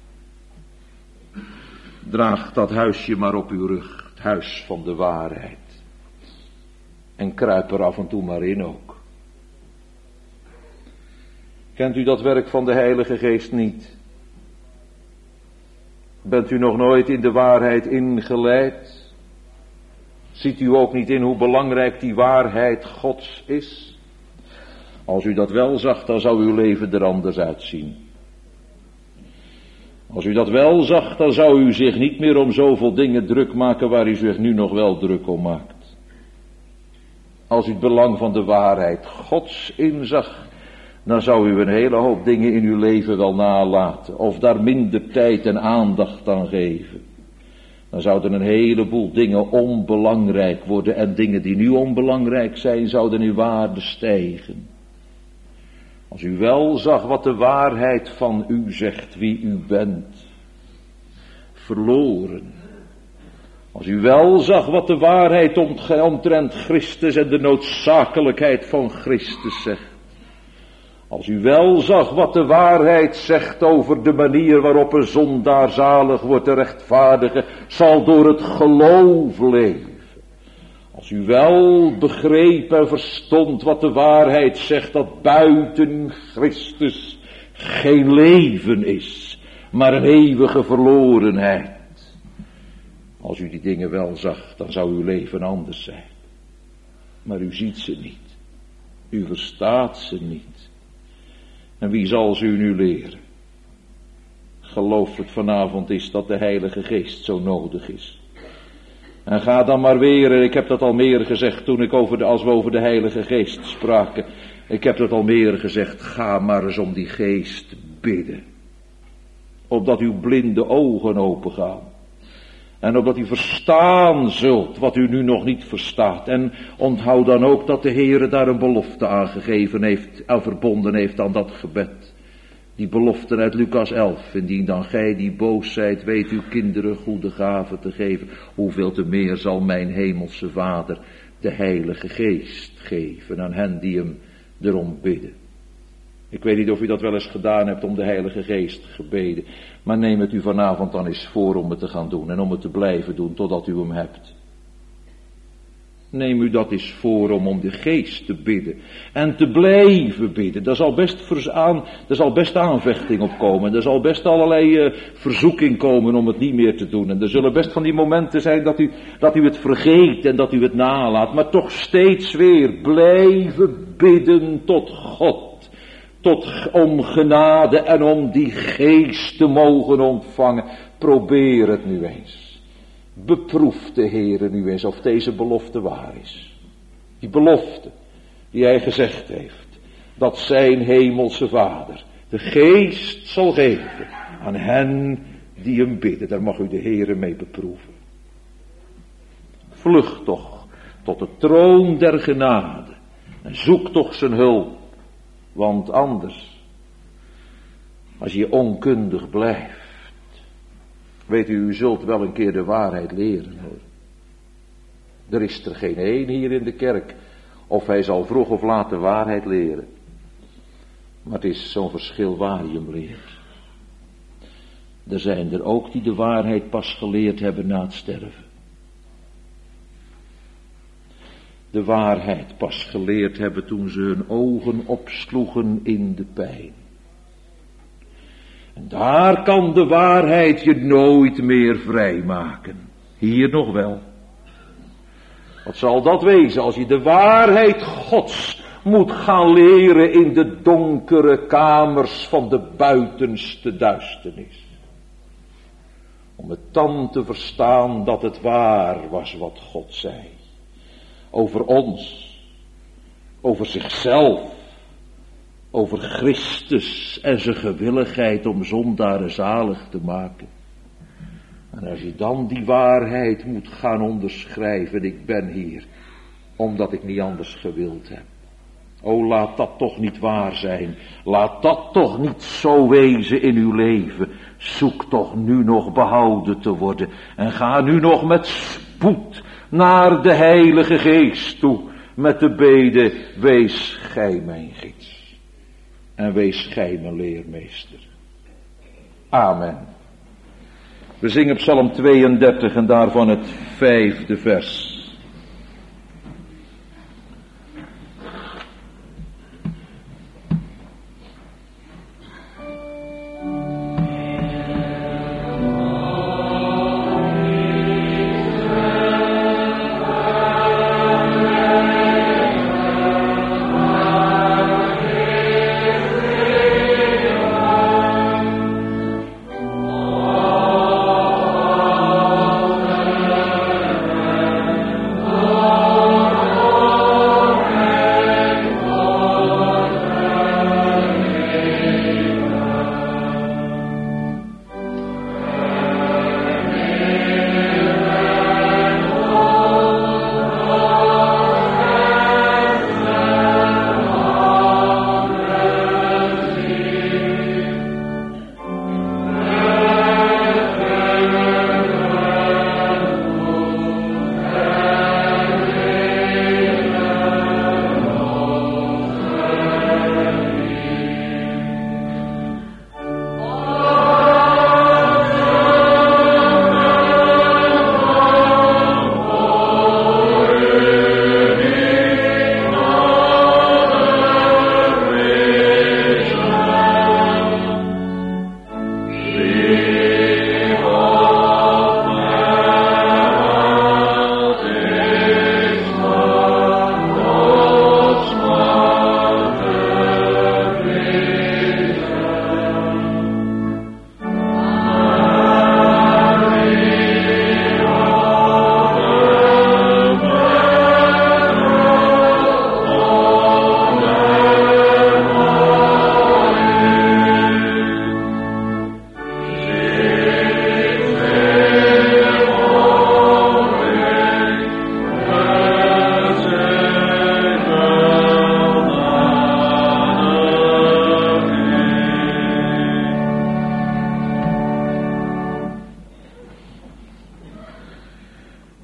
Draag dat huisje maar op uw rug. Het huis van de waarheid. En kruip er af en toe maar in ook. Kent u dat werk van de Heilige Geest niet? Bent u nog nooit in de waarheid ingeleid? Ziet u ook niet in hoe belangrijk die waarheid Gods is? Als u dat wel zag, dan zou uw leven er anders uitzien. Als u dat wel zag, dan zou u zich niet meer om zoveel dingen druk maken waar u zich nu nog wel druk om maakt. Als u het belang van de waarheid Gods inzag, dan zou u een hele hoop dingen in uw leven wel nalaten. Of daar minder tijd en aandacht aan geven. Dan zouden een heleboel dingen onbelangrijk worden. En dingen die nu onbelangrijk zijn, zouden in waarde stijgen. Als u wel zag wat de waarheid van u zegt, wie u bent. Verloren. Als u wel zag wat de waarheid omtrent Christus en de noodzakelijkheid van Christus zegt. Als u wel zag wat de waarheid zegt over de manier waarop een zondaar zalig wordt, de rechtvaardige zal door het geloof leven. Als u wel begreep en verstond wat de waarheid zegt, dat buiten Christus geen leven is, maar een eeuwige verlorenheid. Als u die dingen wel zag, dan zou uw leven anders zijn. Maar u ziet ze niet. U verstaat ze niet. En wie zal ze u nu leren? Geloof het vanavond is dat de Heilige Geest zo nodig is. En ga dan maar weer, ik heb dat al meer gezegd toen als we over de Heilige Geest spraken. Ik heb dat al meer gezegd, ga maar eens om die Geest bidden. Opdat uw blinde ogen opengaan. En opdat u verstaan zult wat u nu nog niet verstaat. En onthoud dan ook dat de Heere daar een belofte aan gegeven heeft, en verbonden heeft aan dat gebed. Die belofte uit Lucas 11. Indien dan gij die boos zijt, weet uw kinderen goede gaven te geven. Hoeveel te meer zal mijn hemelse Vader de Heilige Geest geven aan hen die hem erom bidden. Ik weet niet of u dat wel eens gedaan hebt om de Heilige Geest gebeden. Maar neem het u vanavond dan eens voor om het te gaan doen. En om het te blijven doen totdat u hem hebt. Neem u dat eens voor om de Geest te bidden. En te blijven bidden. Daar zal best aanvechting op komen. Er zal best allerlei verzoeking komen om het niet meer te doen. En er zullen best van die momenten zijn dat u het vergeet en dat u het nalaat. Maar toch steeds weer blijven bidden tot God. Om genade en om die Geest te mogen ontvangen. Probeer het nu eens. Beproef de Heere nu eens of deze belofte waar is. Die belofte die hij gezegd heeft. Dat zijn hemelse Vader de Geest zal geven aan hen die hem bidden. Daar mag u de Heere mee beproeven. Vlucht toch tot de troon der genade. En zoek toch zijn hulp. Want anders, als je onkundig blijft, weet u zult wel een keer de waarheid leren hoor. Er is er geen één hier in de kerk, of hij zal vroeg of laat de waarheid leren. Maar het is zo'n verschil waar je hem leert. Er zijn er ook die de waarheid pas geleerd hebben na het sterven. De waarheid pas geleerd hebben toen ze hun ogen opsloegen in de pijn. En daar kan de waarheid je nooit meer vrijmaken. Hier nog wel. Wat zal dat wezen als je de waarheid Gods moet gaan leren in de donkere kamers van de buitenste duisternis. Om het dan te verstaan dat het waar was wat God zei. Over ons, over zichzelf, over Christus en zijn gewilligheid om zondaren zalig te maken. En als je dan die waarheid moet gaan onderschrijven, ik ben hier, omdat ik niet anders gewild heb. O, laat dat toch niet waar zijn. Laat dat toch niet zo wezen in uw leven. Zoek toch nu nog behouden te worden. En ga nu nog met spoed naar de Heilige Geest toe. Met de bede, wees gij mijn gids. En wees gij mijn leermeester. Amen. We zingen Psalm 32 en daarvan het 5e vers.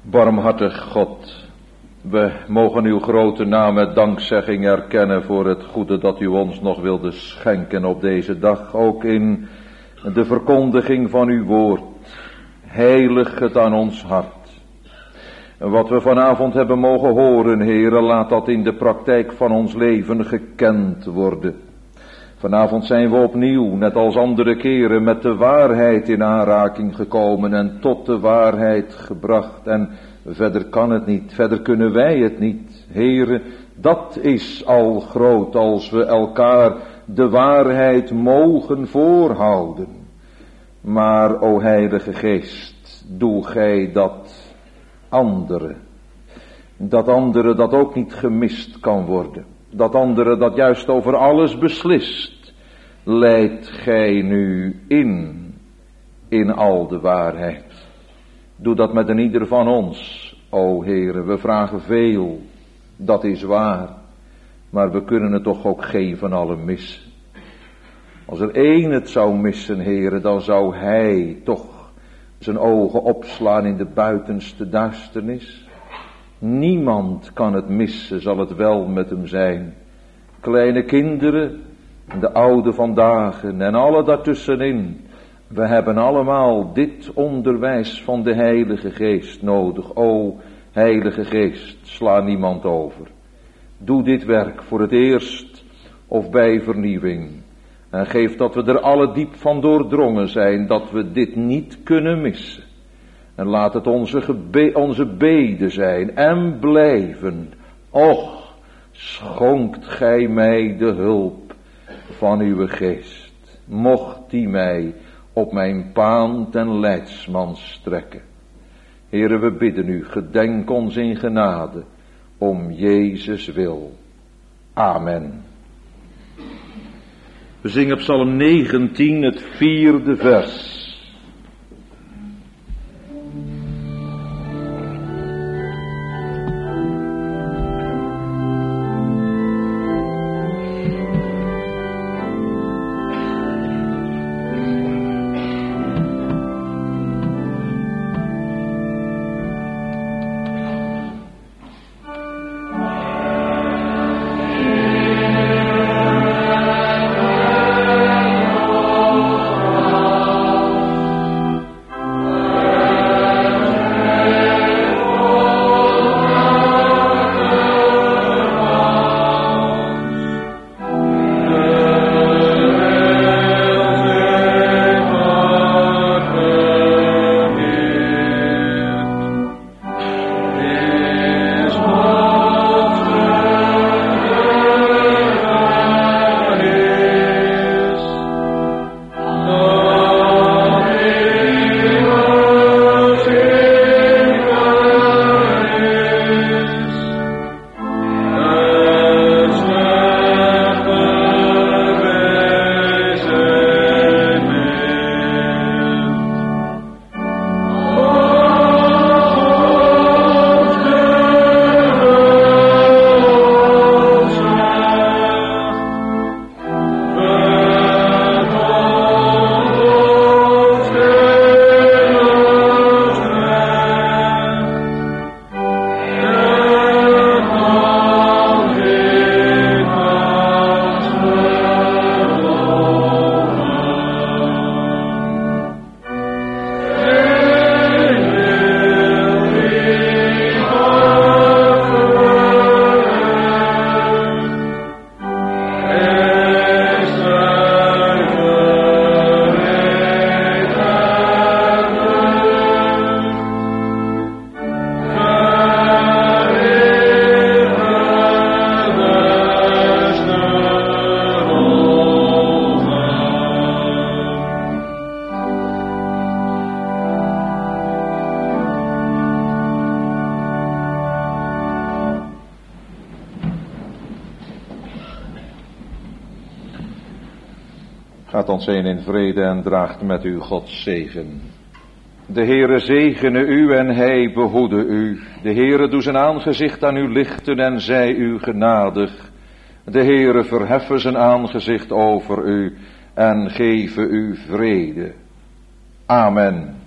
Barmhartig God, we mogen uw grote naam met dankzegging erkennen voor het goede dat u ons nog wilde schenken op deze dag, ook in de verkondiging van uw woord. Heilig het aan ons hart. En wat we vanavond hebben mogen horen, Heere, laat dat in de praktijk van ons leven gekend worden. Vanavond zijn we opnieuw, net als andere keren, met de waarheid in aanraking gekomen en tot de waarheid gebracht. En verder kan het niet, verder kunnen wij het niet. Heere, dat is al groot als we elkaar de waarheid mogen voorhouden. Maar, o Heilige Geest, doe gij dat andere dat ook niet gemist kan worden. Dat andere dat juist over alles beslist, leidt gij nu in al de waarheid. Doe dat met een ieder van ons, o Heere. We vragen veel, dat is waar, maar we kunnen het toch ook geen van allen missen. Als er één het zou missen, Heere, dan zou hij toch zijn ogen opslaan in de buitenste duisternis. Niemand kan het missen, zal het wel met hem zijn. Kleine kinderen, de oude vandaag en alle daartussenin. We hebben allemaal dit onderwijs van de Heilige Geest nodig. O Heilige Geest, sla niemand over. Doe dit werk voor het eerst of bij vernieuwing. En geef dat we er alle diep van doordrongen zijn, dat we dit niet kunnen missen. En laat het onze bede zijn en blijven. Och, schonkt gij mij de hulp van uw geest. Mocht die mij op mijn paan ten leidsman strekken. Heere, we bidden u, gedenk ons in genade, om Jezus wil. Amen. We zingen Psalm 19, het 4e vers. Gaat ons heen in vrede en draagt met u Gods zegen. De Heere zegene u en hij behoede u. De Heere doe zijn aangezicht aan u lichten en zij u genadig. De Heere verheffe zijn aangezicht over u en geven u vrede. Amen.